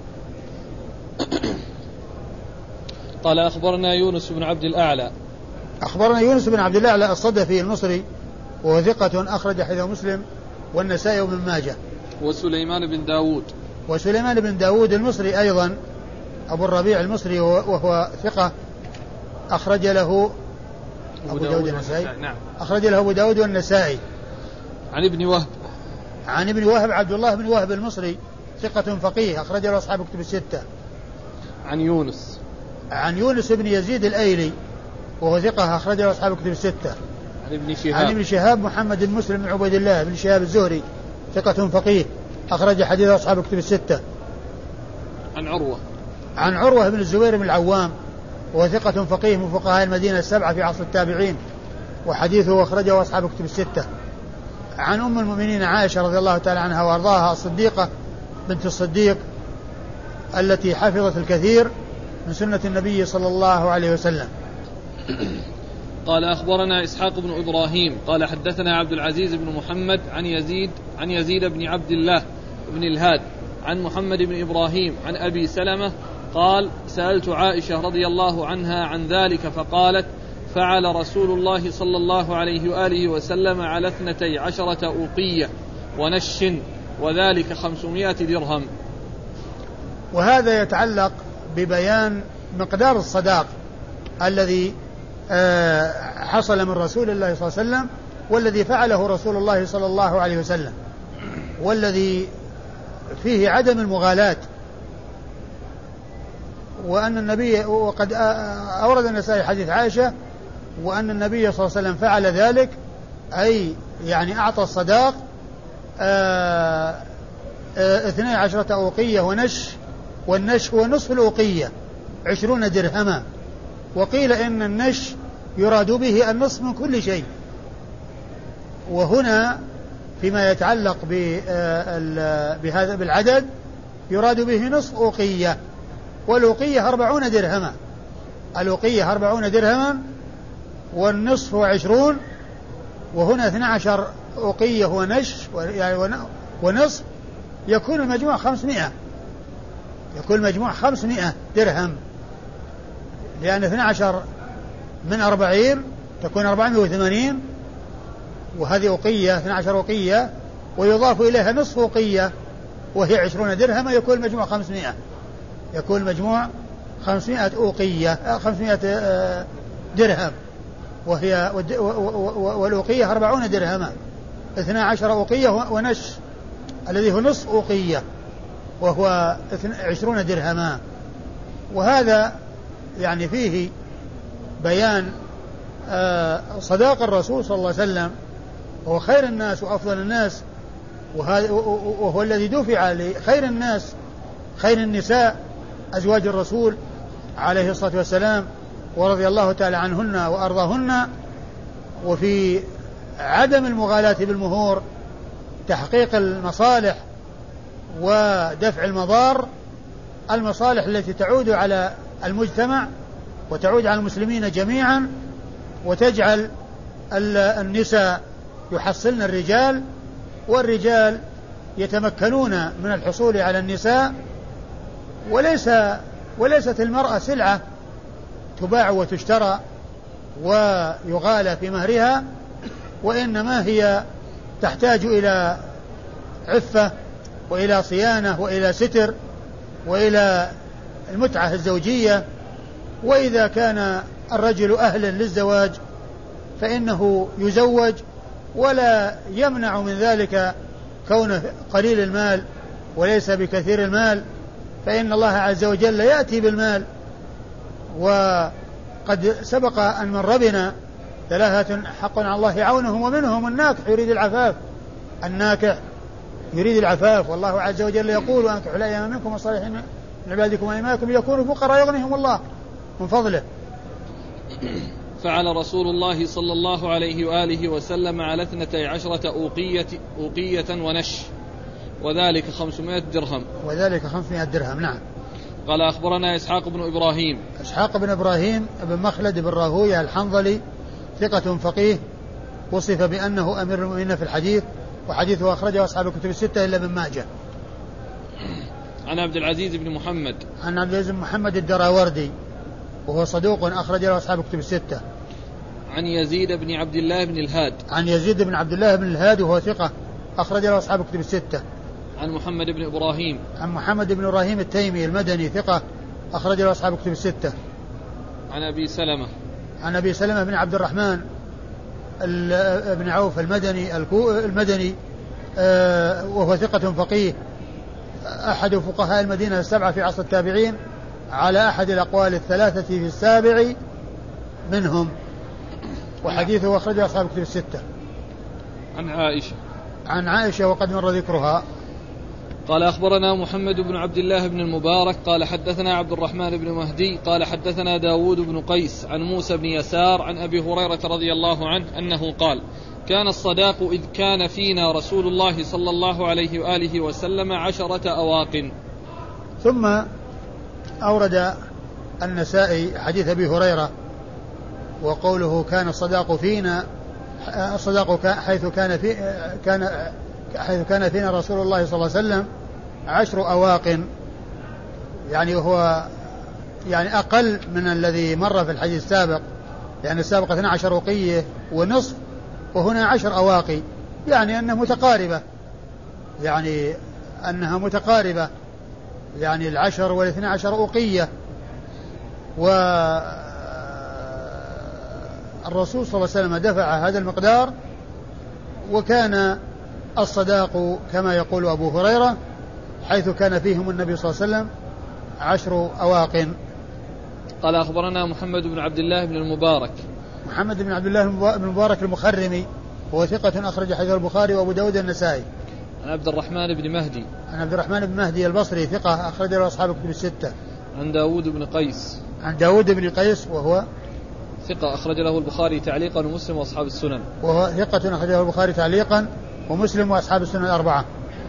Speaker 1: قال أخبرنا يونس بن عبد الأعلى
Speaker 2: أخبرنا يونس بن عبد الأعلى الصدفي المصري وهو ثقة أخرج حديثه مسلم والنسائي وابن ماجه.
Speaker 1: وسليمان بن داود
Speaker 2: وسليمان بن داود المصري أيضا أبو الربيع المصري وهو ثقة أخرج له أبو داود والنسائي.
Speaker 1: نعم.
Speaker 2: أخرج له أبو داود والنسائي.
Speaker 1: عن ابن وهب
Speaker 2: عن ابن وهب عبد الله بن وهب المصري ثقة فقيه أخرج له أصحاب كتب الستة.
Speaker 1: عن يونس
Speaker 2: عن يونس بن يزيد الأيلي وهو ثقة أخرج له أصحاب كتب الستة.
Speaker 1: عن ابن شهاب
Speaker 2: عن ابن شهاب محمد بن مسلم بن عبيد الله بن شهاب الزهري ثقة فقيه أخرج حديث أصحاب كتب الستة.
Speaker 1: عن عروة
Speaker 2: عن عروة بن الزبير بن العوام وهو ثقة فقيه من فقهاء المدينة السبعة في عصر التابعين وحديثه أخرجه أصحاب كتب الستة. عن أم المؤمنين عائشة رضي الله تعالى عنها وأرضاها الصديقة بنت الصديق التي حفظت الكثير من سنة النبي صلى الله عليه وسلم.
Speaker 1: قال أخبرنا إسحاق بن إبراهيم قال حدثنا عبد العزيز بن محمد عن يزيد عن يزيد بن عبد الله بن الهاد عن محمد بن إبراهيم عن أبي سلمة قال سألت عائشة رضي الله عنها عن ذلك فقالت فعل رسول الله صلى الله عليه وآله وسلم على اثنتي عشرة أوقية ونش وذلك خمسمائة درهم.
Speaker 2: وهذا يتعلق ببيان مقدار الصداق الذي حصل من رسول الله صلى الله عليه وسلم والذي فعله رسول الله صلى الله عليه وسلم والذي فيه عدم المغالاة، وأن النبي وقد أورد النسائي حديث عائشة وأن النبي صلى الله عليه وسلم فعل ذلك أي يعني أعطى الصداق اثني عشرة أوقية ونش، والنش هو نصف الأوقية عشرون درهما، وقيل إن النش يراد به النصف من كل شيء. وهنا فيما يتعلق بهذا بالعدد يراد به نصف أوقية، والأوقية أربعون درهما، الأوقية أربعون درهما والنصف عشرون، وهنا اثنى عشر أوقية ونش ونصف، يكون المجموع خمسمائة، يكون المجموع خمسمائة درهم، لأن اثنى عشر من أربعين تكون أربعمائة وثمانين، وهذه أوقية اثنى عشر أوقية ويضاف إليها نصف أوقية وهي عشرون درهم، يكون المجموع خمسمائة، يكون المجموع خمسمائة أوقية خمسمائة درهم، وهي والأوقية أربعون درهما، اثنى عشر أوقية ونش الذي هو نصف أوقية وهو عشرون درهما. وهذا يعني فيه بيان صداق الرسول صلى الله عليه وسلم، وهو خير الناس وأفضل الناس، وهو الذي دفع لخير الناس خير النساء أزواج الرسول عليه الصلاة والسلام ورضي الله تعالى عنهن وأرضاهن. وفي عدم المغالاة بالمهور تحقيق المصالح ودفع المضار، المصالح التي تعود على المجتمع وتعود على المسلمين جميعا، وتجعل النساء يحصلن الرجال والرجال يتمكنون من الحصول على النساء، وليس وليست المرأة سلعة تباع وتشترى ويغالى في مهرها، وإنما هي تحتاج إلى عفة وإلى صيانة وإلى ستر وإلى المتعة الزوجية. وإذا كان الرجل أهلا للزواج فإنه يزوج ولا يمنع من ذلك كونه قليل المال وليس بكثير المال، فإن الله عز وجل يأتي بالمال. وقد سبق أن مر بنا ثلاثة حق على الله عونهم، ومنهم الناكح يريد العفاف، الناكح يريد العفاف، والله عز وجل يقول وأنكحوا الأيام منكم والصالحين من عبادكم وإمائكم يكونوا فقراء يغنيهم الله من فضله.
Speaker 1: فعل رسول الله صلى الله عليه وآله وسلم على اثنتي عشرة أوقية, أوقية ونش، وذلك خمسمائة درهم.
Speaker 2: وذلك خمسمائة درهم. نعم.
Speaker 1: قال أخبرنا إسحاق بن إبراهيم.
Speaker 2: إسحاق بن إبراهيم بن مخلد بن راهويه الحنظلي ثقة فقيه، وصف بأنه أمير المؤمنين في الحديث، وحديثه أخرجه أصحاب الكتب الستة إلا ابن ماجه.
Speaker 1: عن عبد العزيز بن محمد.
Speaker 2: عن عبد العزيز بن محمد الدراوردي وهو صدوق أخرج له أصحاب الكتب الستة.
Speaker 1: عن يزيد بن عبد الله بن الهاد.
Speaker 2: عن يزيد بن عبد الله بن الهاد وهو ثقة أخرج له أصحاب الكتب الستة.
Speaker 1: عن محمد بن إبراهيم.
Speaker 2: عن محمد بن إبراهيم التيمي المدني ثقة أخرج له أصحاب الكتب الستة.
Speaker 1: عن أبي سلمة.
Speaker 2: عن أبي سلمة بن عبد الرحمن بن عوف المدني المدني وهو ثقة فقيه، أحد فقهاء المدينة السبعة في عصر التابعين، على أحد الأقوال الثلاثة في السابع منهم، وحديثه أخرجه أصحاب الكتب الستة.
Speaker 1: عن عائشة.
Speaker 2: عن عائشة وقد مر ذكرها.
Speaker 1: قال أخبرنا محمد بن عبد الله بن المبارك قال حدثنا عبد الرحمن بن مهدي قال حدثنا داود بن قيس عن موسى بن يسار عن أبي هريرة رضي الله عنه أنه قال كان الصداق إذ كان فينا رسول الله صلى الله عليه وآله وسلم عشرة أواق.
Speaker 2: ثم أورد النسائي حديث أبي هريرة وقوله كان الصداق فينا، الصداق حيث كان في كان حيث كان فينا رسول الله صلى الله عليه وسلم عشر أواق، يعني هو يعني أقل من الذي مر في الحديث السابق، لأن السابق اثنا عشر أوقية ونصف، وهنا عشر أواقي، يعني أنها متقاربة، يعني أنها متقاربة يعني العشر والاثنى عشر أوقية. والرسول صلى الله عليه وسلم دفع هذا المقدار، وكان الصداق كما يقول أبو هريرة حيث كان فيهم النبي صلى الله عليه وسلم عشر أواق.
Speaker 1: قال أخبرنا محمد بن عبد الله بن المبارك.
Speaker 2: محمد بن عبد الله بن المبارك المخرمي هو ثقة أخرج حديث البخاري وأبو داود النسائي.
Speaker 1: عن عبد الرحمن بن مهدي.
Speaker 2: عن عبد الرحمن بن مهدي البصري ثقة أخرج له أصحاب الكتب الستة.
Speaker 1: عن داود بن قيس.
Speaker 2: عن داود بن قيس وهو
Speaker 1: ثقة أخرج له البخاري تعليقا ومسلم وأصحاب السنن.
Speaker 2: وهو ثقة أخرج له البخاري تعليقا ومسلم وأصحاب السنن الأربعة.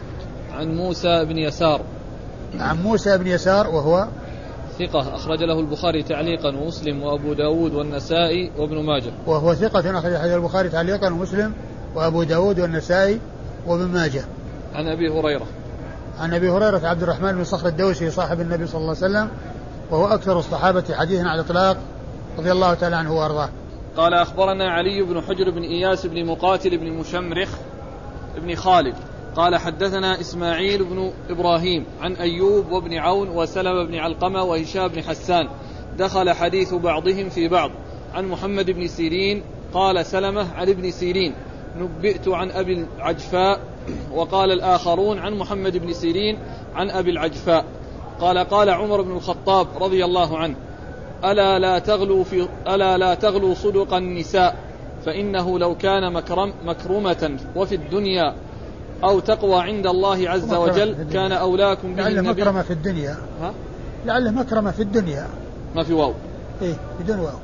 Speaker 1: عن موسى بن يسار.
Speaker 2: عن موسى بن يسار وهو
Speaker 1: ثقة أخرج له البخاري تعليقا ومسلم وأبو داود والنسائي وابن ماجه.
Speaker 2: وهو ثقة أخرج حديث البخاري تعليقا ومسلم وأبو داود والنسائي وابن ماجه.
Speaker 1: عن أبي هريرة.
Speaker 2: عن أبي هريرة عبد الرحمن بن صخر الدوسي صاحب النبي صلى الله عليه وسلم، وهو أكثر الصحابة حديثا على الإطلاق رضي الله تعالى عنه وأرضاه.
Speaker 1: قال أخبرنا علي بن حجر بن إياس بن مقاتل بن مشمرخ بن خالد قال حدثنا إسماعيل بن إبراهيم عن أيوب وابن عون وسلم بن علقمة وهشام بن حسان دخل حديث بعضهم في بعض. عن محمد بن سيرين قال سلمة عن ابن سيرين نبئت عن أبي العجفاء، وقال الآخرون عن محمد بن سيرين عن أبي العجفاء. قال قال عمر بن الخطاب رضي الله عنه ألا لا تغلوا, في ألا لا تغلوا صدق النساء فإنه لو كان مكرم مكرمة وفي الدنيا أو تقوى عند الله عز وجل كان أولاكم به
Speaker 2: لعله
Speaker 1: النبي.
Speaker 2: مكرمة في الدنيا.
Speaker 1: ها؟
Speaker 2: لعله مكرمة في الدنيا.
Speaker 1: ما في واو.
Speaker 2: إيه بدون واو.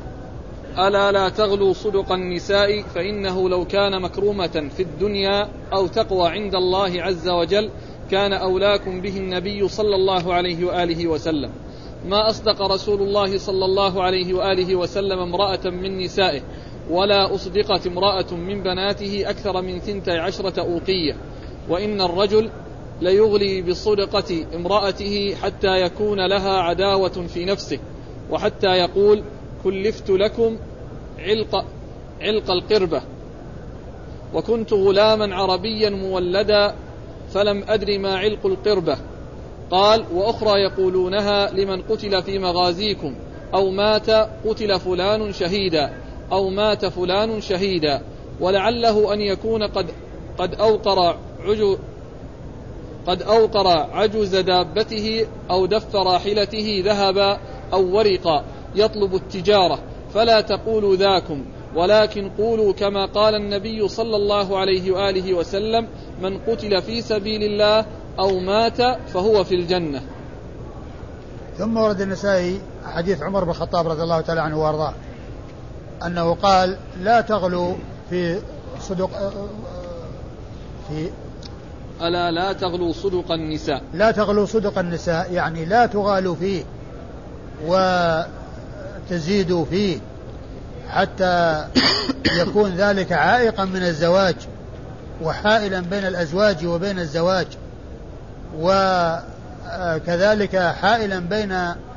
Speaker 1: ألا لا تغلوا صدق النساء فإنه لو كان مكرومة في الدنيا أو تقوى عند الله عز وجل كان أولاكم به النبي صلى الله عليه وآله وسلم. ما أصدق رسول الله صلى الله عليه وآله وسلم امرأة من نسائه، ولا أصدقت امرأة من بناته أكثر من ثنتي عشرة أوقية. وإن الرجل ليغلي بصدقة امرأته حتى يكون لها عداوة في نفسه، وحتى يقول كلفت لكم علق, علق القربة، وكنت غلاما عربيا مولدا فلم أدر ما علق القربة. قال وأخرى يقولونها لمن قتل في مغازيكم أو مات قتل فلان شهيدا أو مات فلان شهيدا، ولعله أن يكون قد, قد أوقر عجو قد أوقر عجز دابته أو دف راحلته ذهبا أو ورقا يطلب التجارة فلا تقولوا ذاكم ولكن قولوا كما قال النبي صلى الله عليه وآله وسلم من قتل في سبيل الله أو مات فهو في الجنة.
Speaker 2: ثم ورد النسائي حديث عمر بن الخطاب رضي الله تعالى عنه وارضاه أنه قال لا تغلوا في صدق في
Speaker 1: ألا لا تغلوا صدق النساء
Speaker 2: لا تغلوا صدق النساء يعني لا تغالوا فيه وتزيدوا فيه حتى يكون ذلك عائقا من الزواج وحائلا بين الأزواج وبين الزواج وكذلك حائلا بين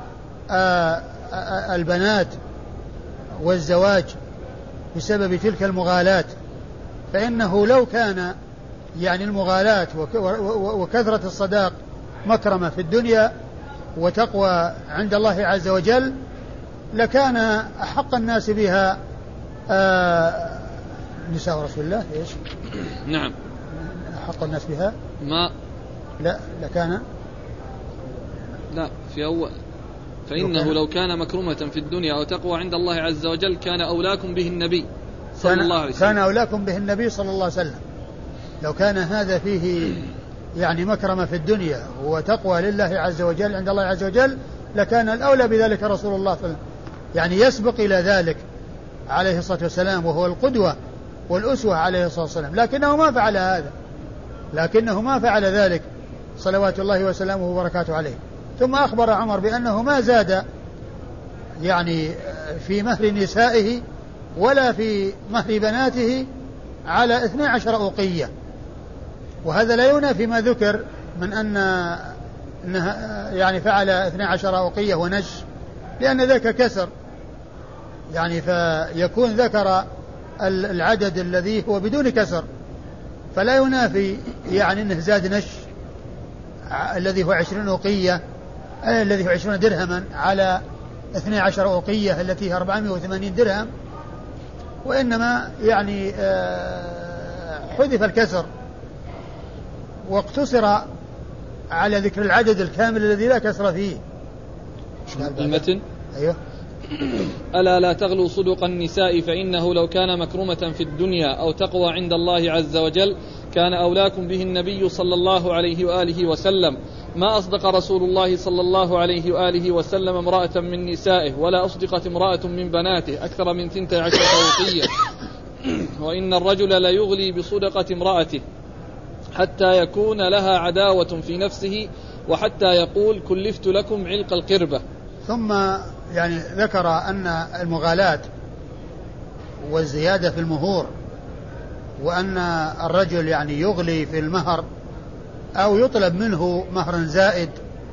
Speaker 2: البنات والزواج بسبب تلك المغالاة. فإنه لو كان يعني المغالاة وكثرة الصداق مكرمة في الدنيا وتقوى عند الله عز وجل لكان أحق الناس بها آه نساء رسول الله. إيش؟
Speaker 1: نعم
Speaker 2: أحق الناس بها
Speaker 1: ما
Speaker 2: لا لكان
Speaker 1: لا في أول فإنه لو كان مكرمة في الدنيا أو تقوى عند الله عز وجل كان أولاكم به النبي صلى الله عليه وسلم.
Speaker 2: كان أولاكم به النبي صلى الله عليه وسلم. لو كان هذا فيه يعني مكرمة في الدنيا وتقوى لله عز وجل عند الله عز وجل لكان الأولى بذلك رسول الله صلى الله عليه وسلم يعني يسبق إلى ذلك عليه الصلاة والسلام وهو القدوة والأسوة عليه الصلاة والسلام. لكنه ما فعل هذا لكنه ما فعل ذلك صلوات الله وسلامه وبركاته عليه. ثم أخبر عمر بأنه ما زاد يعني في مهر نسائه ولا في مهر بناته على اثني عشر أوقية. وهذا لا ينافي ما ذكر من أن يعني فعل اثني عشر أوقية ونش لأن ذاك كسر يعني فيكون ذكر العدد الذي هو بدون كسر فلا ينافي يعني أنه زاد نش الذي هو عشرين أوقية الذي هو عشرين درهما على اثني عشر أوقية التي هي أربعمائة وثمانين درهم وإنما يعني حذف الكسر واقتصر على ذكر العدد الكامل الذي لا كسر فيه.
Speaker 1: المتن
Speaker 2: أيوه
Speaker 1: ألا لا تغلوا صدق النساء فإنه لو كان مكرمة في الدنيا أو تقوى عند الله عز وجل كان أولاكم به النبي صلى الله عليه وآله وسلم. ما أصدق رسول الله صلى الله عليه وآله وسلم امرأة من نسائه ولا أصدقت امرأة من بناته أكثر من ثنتي عشرة أوقية وإن الرجل لا يغلي بصدقة امرأته حتى يكون لها عداوة في نفسه وحتى يقول كلفت لكم علق القربة.
Speaker 2: ثم يعني ذكر أن المغالاة والزيادة في المهور وأن الرجل يعني يغلي في المهر أو يطلب منه مهر زائد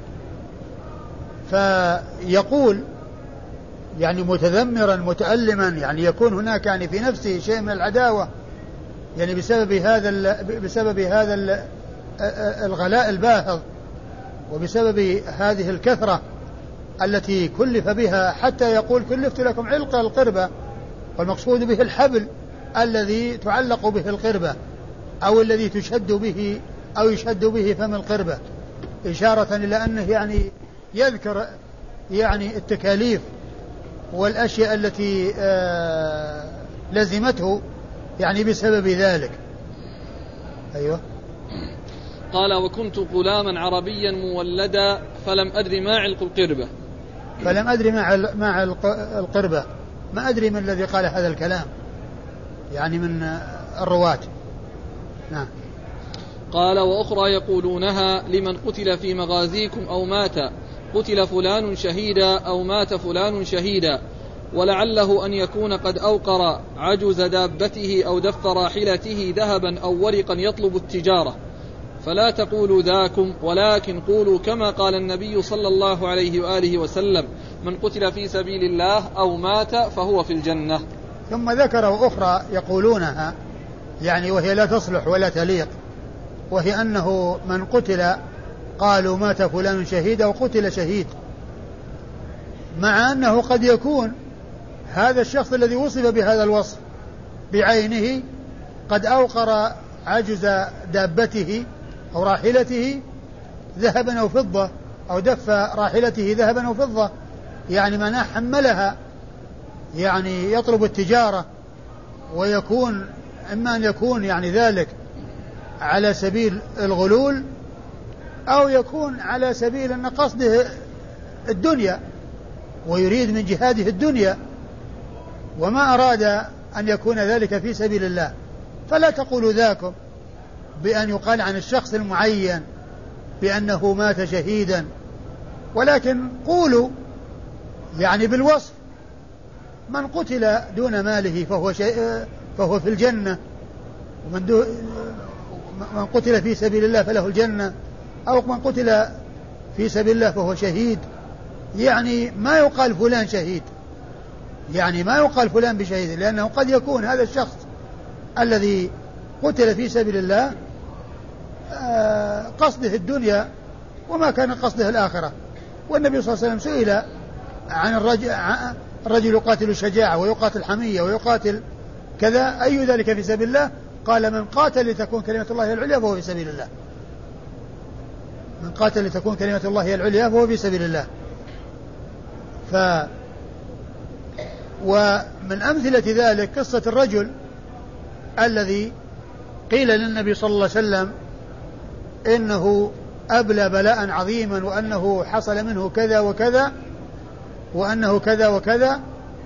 Speaker 2: فيقول يعني متذمرا متألما يعني يكون هناك يعني في نفسه شيء من العداوة يعني بسبب هذا بسبب هذا الغلاء الباهظ وبسبب هذه الكثرة التي كلف بها حتى يقول كلفت لكم علق القربة والمقصود به الحبل الذي تعلق به القربة أو الذي تشد به أو يشد به فم القربة إشارة إلى أنه يعني يذكر يعني التكاليف والأشياء التي آه لزمته يعني بسبب ذلك. أيوة.
Speaker 1: قال وكنت غلاما عربيا مولدا فلم أدري ما علق القربة
Speaker 2: فلم أدري ما علق القربة ما أدري من الذي قال هذا الكلام يعني من الرواة. نعم.
Speaker 1: قال وأخرى يقولونها لمن قتل في مغازيكم أو مات قتل فلان شهيدا أو مات فلان شهيدا ولعله أن يكون قد أوقر عجز دابته أو دف راحلته ذهبا أو ورقا يطلب التجارة فلا تقولوا ذاكم ولكن قولوا كما قال النبي صلى الله عليه وآله وسلم من قتل في سبيل الله أو مات فهو في الجنة.
Speaker 2: ثم ذكروا أخرى يقولونها يعني وهي لا تصلح ولا تليق وهي أنه من قتل قالوا مات فلان شهيد أو قتل شهيد مع أنه قد يكون هذا الشخص الذي وصف بهذا الوصف بعينه قد أوقر عجز دابته أو راحلته ذهبا أو فضة، أو دف راحلته ذهبا أو فضة، يعني معناه حملها، يعني يطلب التجارة، ويكون إما أن يكون يعني ذلك على سبيل الغلول، أو يكون على سبيل أن قصده الدنيا ويريد من جهاده الدنيا، وما أراد أن يكون ذلك في سبيل الله. فلا تقولوا ذاكم بأن يقال عن الشخص المعين بأنه مات شهيدا، ولكن قولوا يعني بالوصف: من قتل دون ماله فهو, فهو في الجنة، ومن دو من قتل في سبيل الله فله الجنة، أو من قتل في سبيل الله فهو شهيد. يعني ما يقال فلان شهيد، يعني ما يقال فلان بشهيد، لأنه قد يكون هذا الشخص الذي قتل في سبيل الله قصده الدنيا وما كان قصده الآخرة. والنبي صلى الله عليه وسلم سئل عن الرجل, الرجل يقاتل الشجاعة ويقاتل الحمية ويقاتل كذا، أي ذلك في سبيل الله؟ قال: من قاتل لتكون كلمة الله هي العليا فهو في سبيل الله. من قاتل لتكون كلمة الله هي العليا فهو في سبيل الله. ف ومن أمثلة ذلك قصة الرجل الذي قيل للنبي صلى الله عليه وسلم إنه أبلى بلاء عظيما، وأنه حصل منه كذا وكذا، وأنه كذا وكذا،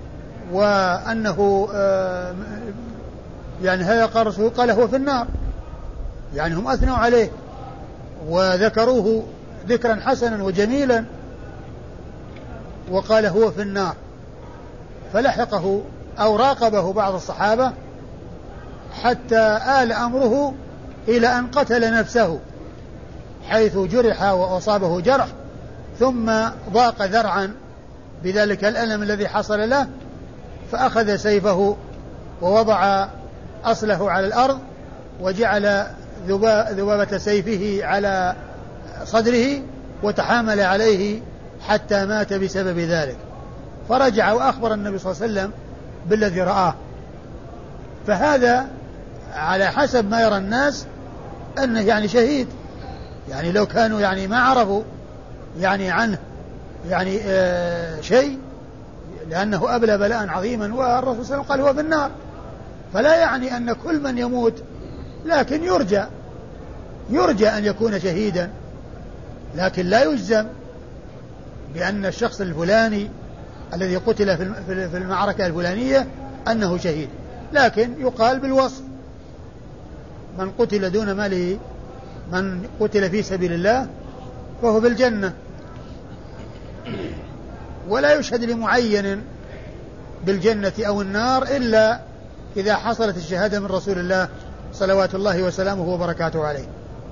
Speaker 2: وأنه آه يعني هذا قال رسول الله، قال: هو في النار. يعني هم أثنوا عليه وذكروه ذكرا حسنا وجميلا، وقال: هو في النار. فلحقه أو راقبه بعض الصحابة حتى آل أمره إلى أن قتل نفسه، حيث جرح وأصابه جرح، ثم ضاق ذرعا بذلك الألم الذي حصل له، فأخذ سيفه ووضع أصله على الأرض، وجعل ذبابة سيفه على صدره وتحامل عليه حتى مات بسبب ذلك. فرجع وأخبر النبي صلى الله عليه وسلم بالذي رآه. فهذا على حسب ما يرى الناس أنه يعني شهيد، يعني لو كانوا يعني ما عرفوا يعني عنه يعني آه شيء، لأنه أبلى بلاء عظيما، والرسول صلى الله عليه وسلم قال: هو في النار. فلا يعني أن كل من يموت، لكن يرجى يرجى أن يكون شهيدا، لكن لا يجزم بأن الشخص الفلاني الذي قتل في المعركة الفلانية أنه شهيد، لكن يقال بالوصف: من قتل دون ماله، من قتل في سبيل الله فهو بالجنة. ولا يشهد لمعين بالجنة أو النار إلا إذا حصلت الشهادة من رسول الله صلوات الله وسلامه وبركاته عليه.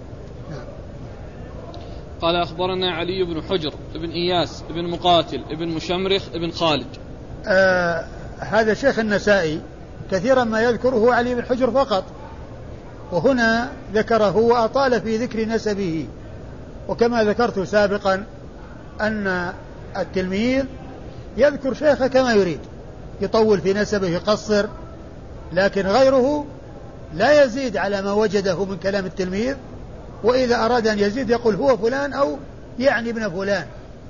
Speaker 1: قال: أخبرنا علي بن حجر ابن إياس ابن مقاتل ابن مشمرخ ابن خالد.
Speaker 2: آه هذا شيخ النسائي كثيرا ما يذكره علي بن حجر فقط، وهنا ذكره وأطال في ذكر نسبه. وكما ذكرت سابقا أن التلميذ يذكر شيخه كما يريد، يطول في نسبه يقصر، لكن غيره لا يزيد على ما وجده من كلام التلميذ، وإذا أراد أن يزيد يقول هو فلان أو يعني ابن فلان.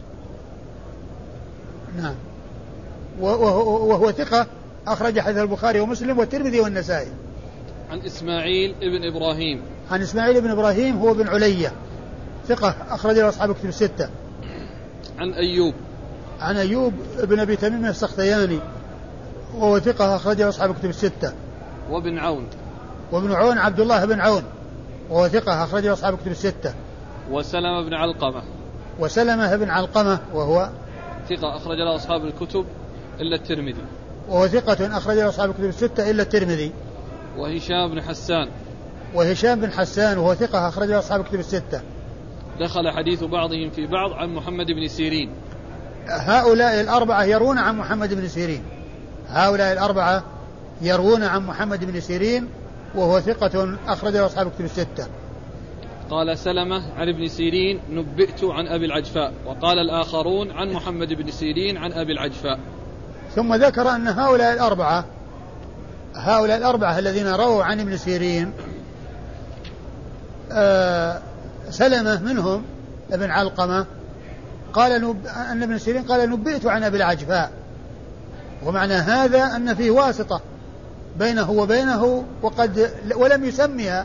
Speaker 2: نعم. وهو, وهو ثقة أخرج حديث البخاري ومسلم والترمذي والنسائي.
Speaker 1: عن إسماعيل ابن إبراهيم.
Speaker 2: عن إسماعيل ابن إبراهيم هو بن علية، ثقة أخرج له أصحاب كتب الستة.
Speaker 1: عن أيوب.
Speaker 2: عن أيوب ابن أبي تميم السختياني وهو ثقة أخرج له أصحاب كتب الستة.
Speaker 1: وابن عون.
Speaker 2: وابن عون عبد الله بن عون وهو ثقة أخرج له أصحاب كتب الستة.
Speaker 1: وسلمة بن علقمة.
Speaker 2: وسلمة بن علقمة وهو
Speaker 1: ثقة أخرج له أصحاب الكتب إلا الترمذي.
Speaker 2: وهو ثقة أخرج له أصحاب الكتب الستة إلا الترمذي.
Speaker 1: وهشام بن حسان.
Speaker 2: وهشام بن حسان وهو ثقة أخرج له أصحاب الكتب الستة.
Speaker 1: دخل حديث بعضهم في بعض عن محمد بن سيرين.
Speaker 2: هؤلاء الأربعة يروون عن محمد بن سيرين. هؤلاء الأربعة يروون عن محمد بن سيرين وهو ثقة أخرج له أصحاب الكتب الستة.
Speaker 1: قال سلمة عن ابن سيرين نبئت عن أبي العجفاء، وقال الآخرون عن محمد بن سيرين عن أبي العجفاء.
Speaker 2: ثم ذكر أن هؤلاء الأربعة هؤلاء الأربعة الذين رووا عن ابن سيرين آه سلمة منهم ابن علقمة قال نب... أن ابن سيرين قال نبئت عن أبي العجفاء، ومعنى هذا أن فيه واسطة بينه وبينه وقد ولم يسميها،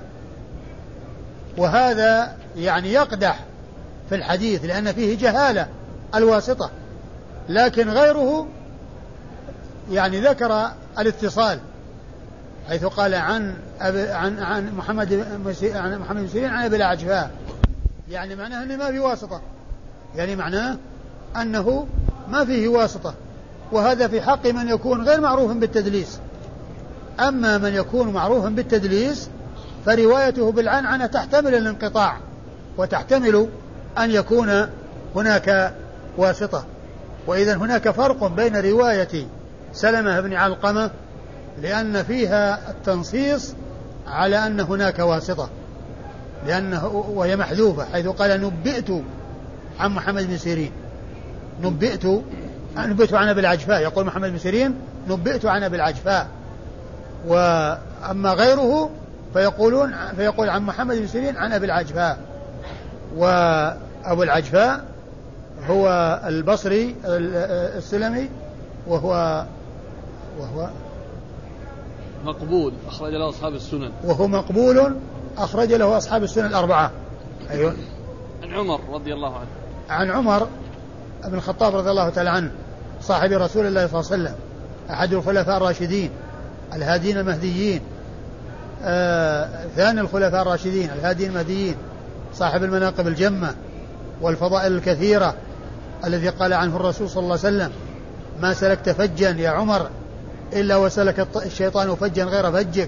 Speaker 2: وهذا يعني يقدح في الحديث لأن فيه جهالة الواسطة، لكن غيره يعني ذكر الاتصال حيث قال عن أبي عن عن محمد عن محمد بن سيرين عن أبي العجفاء، يعني معناه أنه ما في واسطة، يعني معناه أنه ما فيه واسطة، وهذا في حق من يكون غير معروف بالتدليس. أما من يكون معروفا بالتدليس فروايته بالعنعنة تحتمل الانقطاع وتحتمل أن يكون هناك واسطة. وإذا هناك فرق بين رواية سلمة بن علقمة لأن فيها التنصيص على أن هناك واسطة لأنه وهي محذوفة حيث قال نبئت عن محمد بن سيرين، نبئت نبئت عن أبي العجفاء، يقول محمد بن سيرين نبئت عن أبي العجفاء. وأما غيره فيقولون فيقول عن محمد بن سيرين عن أبي العجفاء، وأبو العجفاء هو البصري السلمي وهو وهو
Speaker 1: مقبول أخرج له أصحاب السنن،
Speaker 2: وهو مقبول أخرج له أصحاب السنن الأربعة. أيوة.
Speaker 1: عن عمر رضي الله عنه
Speaker 2: عن عمر بن الخطاب رضي الله تعالى عنه صاحب رسول الله صلى الله عليه وسلم أحد الخلفاء الراشدين الهادين المهديين، آه ثاني الخلفاء الراشدين الهادين المهديين، صاحب المناقب الجمة والفضائل الكثيرة، الذي قال عنه الرسول صلى الله عليه وسلم ما سلكت فجا يا عمر إلا وسلك الشيطان فجا غير فجك.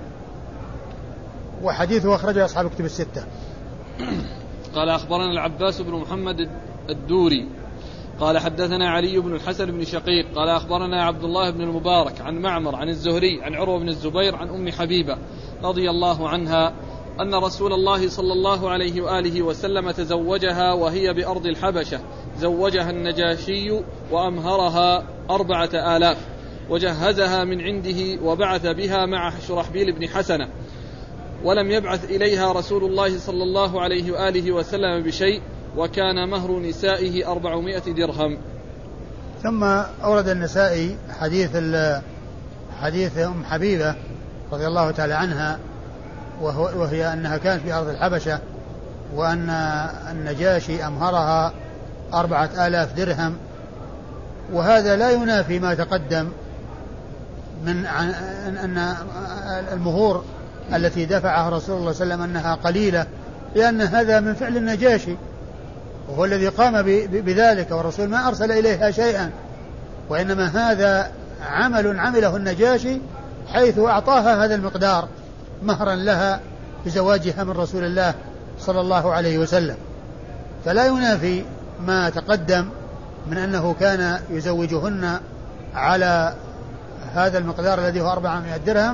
Speaker 2: وحديثه أخرجه أصحاب كتب الستة.
Speaker 1: قال أخبرنا العباس بن محمد الدوري قال حدثنا علي بن الحسن بن شقيق قال أخبرنا عبد الله بن المبارك عن معمر عن الزهري عن عروة بن الزبير عن أم حبيبة رضي الله عنها أن رسول الله صلى الله عليه وآله وسلم تزوجها وهي بأرض الحبشة، زوجها النجاشي وأمهرها أربعة آلاف وجهزها من عنده وبعث بها مع شرحبيل بن حسنة، ولم يبعث إليها رسول الله صلى الله عليه وآله وسلم بشيء، وكان مهر نسائه أربعمائة درهم.
Speaker 2: ثم أورد النسائي حديث حديث أم حبيبة رضي الله تعالى عنها، وهي أنها كانت في أرض الحبشة وأن النجاشي أمهرها أربعة آلاف درهم، وهذا لا ينافي ما تقدم من أن المهور التي دفعها رسول الله صلى الله عليه وسلم أنها قليلة، لأن هذا من فعل النجاشي وهو الذي قام بذلك، والرسول ما أرسل إليها شيئا، وإنما هذا عمل عمله النجاشي حيث أعطاها هذا المقدار مهرا لها بزواجها من رسول الله صلى الله عليه وسلم. فلا ينافي ما تقدم من أنه كان يزوجهن على هذا المقدار الذي هو أربعمائة درهم،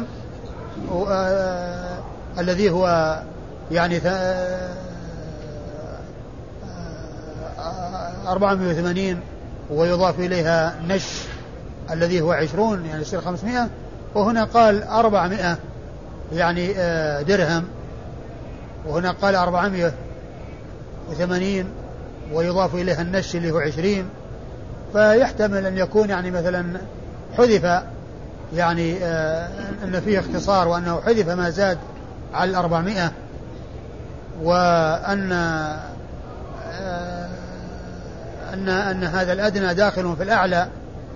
Speaker 2: الذي هو يعني أربعمائة وثمانين، ويضاف إليها نش الذي هو عشرون يعني يصير خمسمائة، وهنا قال أربعمائة يعني درهم، وهنا قال أربعمائة وثمانين ويضاف إليها النش اللي هو عشرين، فيحتمل أن يكون يعني مثلا حذف يعني أن فيه اختصار وأنه حذف ما زاد على الأربعمائة، وأن أن أن هذا الأدنى داخل في الأعلى،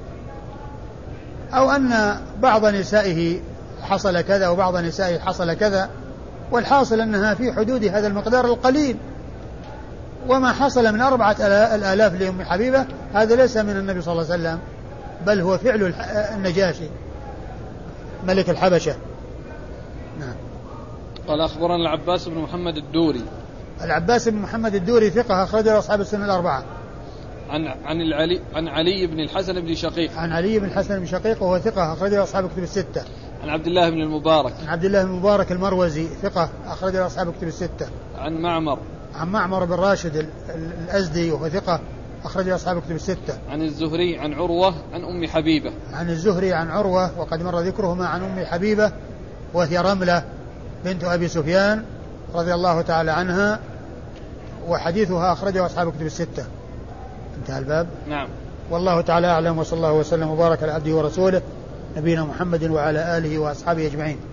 Speaker 2: أو أن بعض نسائه حصل كذا وبعض نسائه حصل كذا، والحاصل أنها في حدود هذا المقدار القليل. وما حصل من أربعة الآلاف لأم حبيبة هذا ليس من النبي صلى الله عليه وسلم، بل هو فعل النجاشي ملك الحبشة. نعم.
Speaker 1: قال أخبرنا العباس بن محمد الدوري.
Speaker 2: العباس بن محمد الدوري ثقة أخرجه أصحاب السنن الأربعة.
Speaker 1: عن عن العلي عن علي بن الحسن بن شقيق.
Speaker 2: عن علي بن الحسن بن شقيق وهو ثقة أخرجه أصحاب الكتب الستة.
Speaker 1: عن عبد الله بن المبارك.
Speaker 2: عن عبد الله بن المبارك المروزي ثقة أخرجه أصحاب الكتب الستة.
Speaker 1: عن معمر.
Speaker 2: عن معمر بن راشد الأزدي وهو ثقة أخرجه أصحاب الكتب الستة.
Speaker 1: عن الزهري عن عروة عن أم حبيبة.
Speaker 2: عن الزهري عن عروة وقد مر ذكرهما عن أم حبيبة وهي رملة بنت أبي سفيان رضي الله تعالى عنها، وحديثها أخرجه أصحاب الكتب الستة. انتهى الباب.
Speaker 1: نعم.
Speaker 2: والله تعالى أعلم، وصلى الله وسلم وبارك على عبده ورسوله نبينا محمد وعلى آله وأصحابه أجمعين.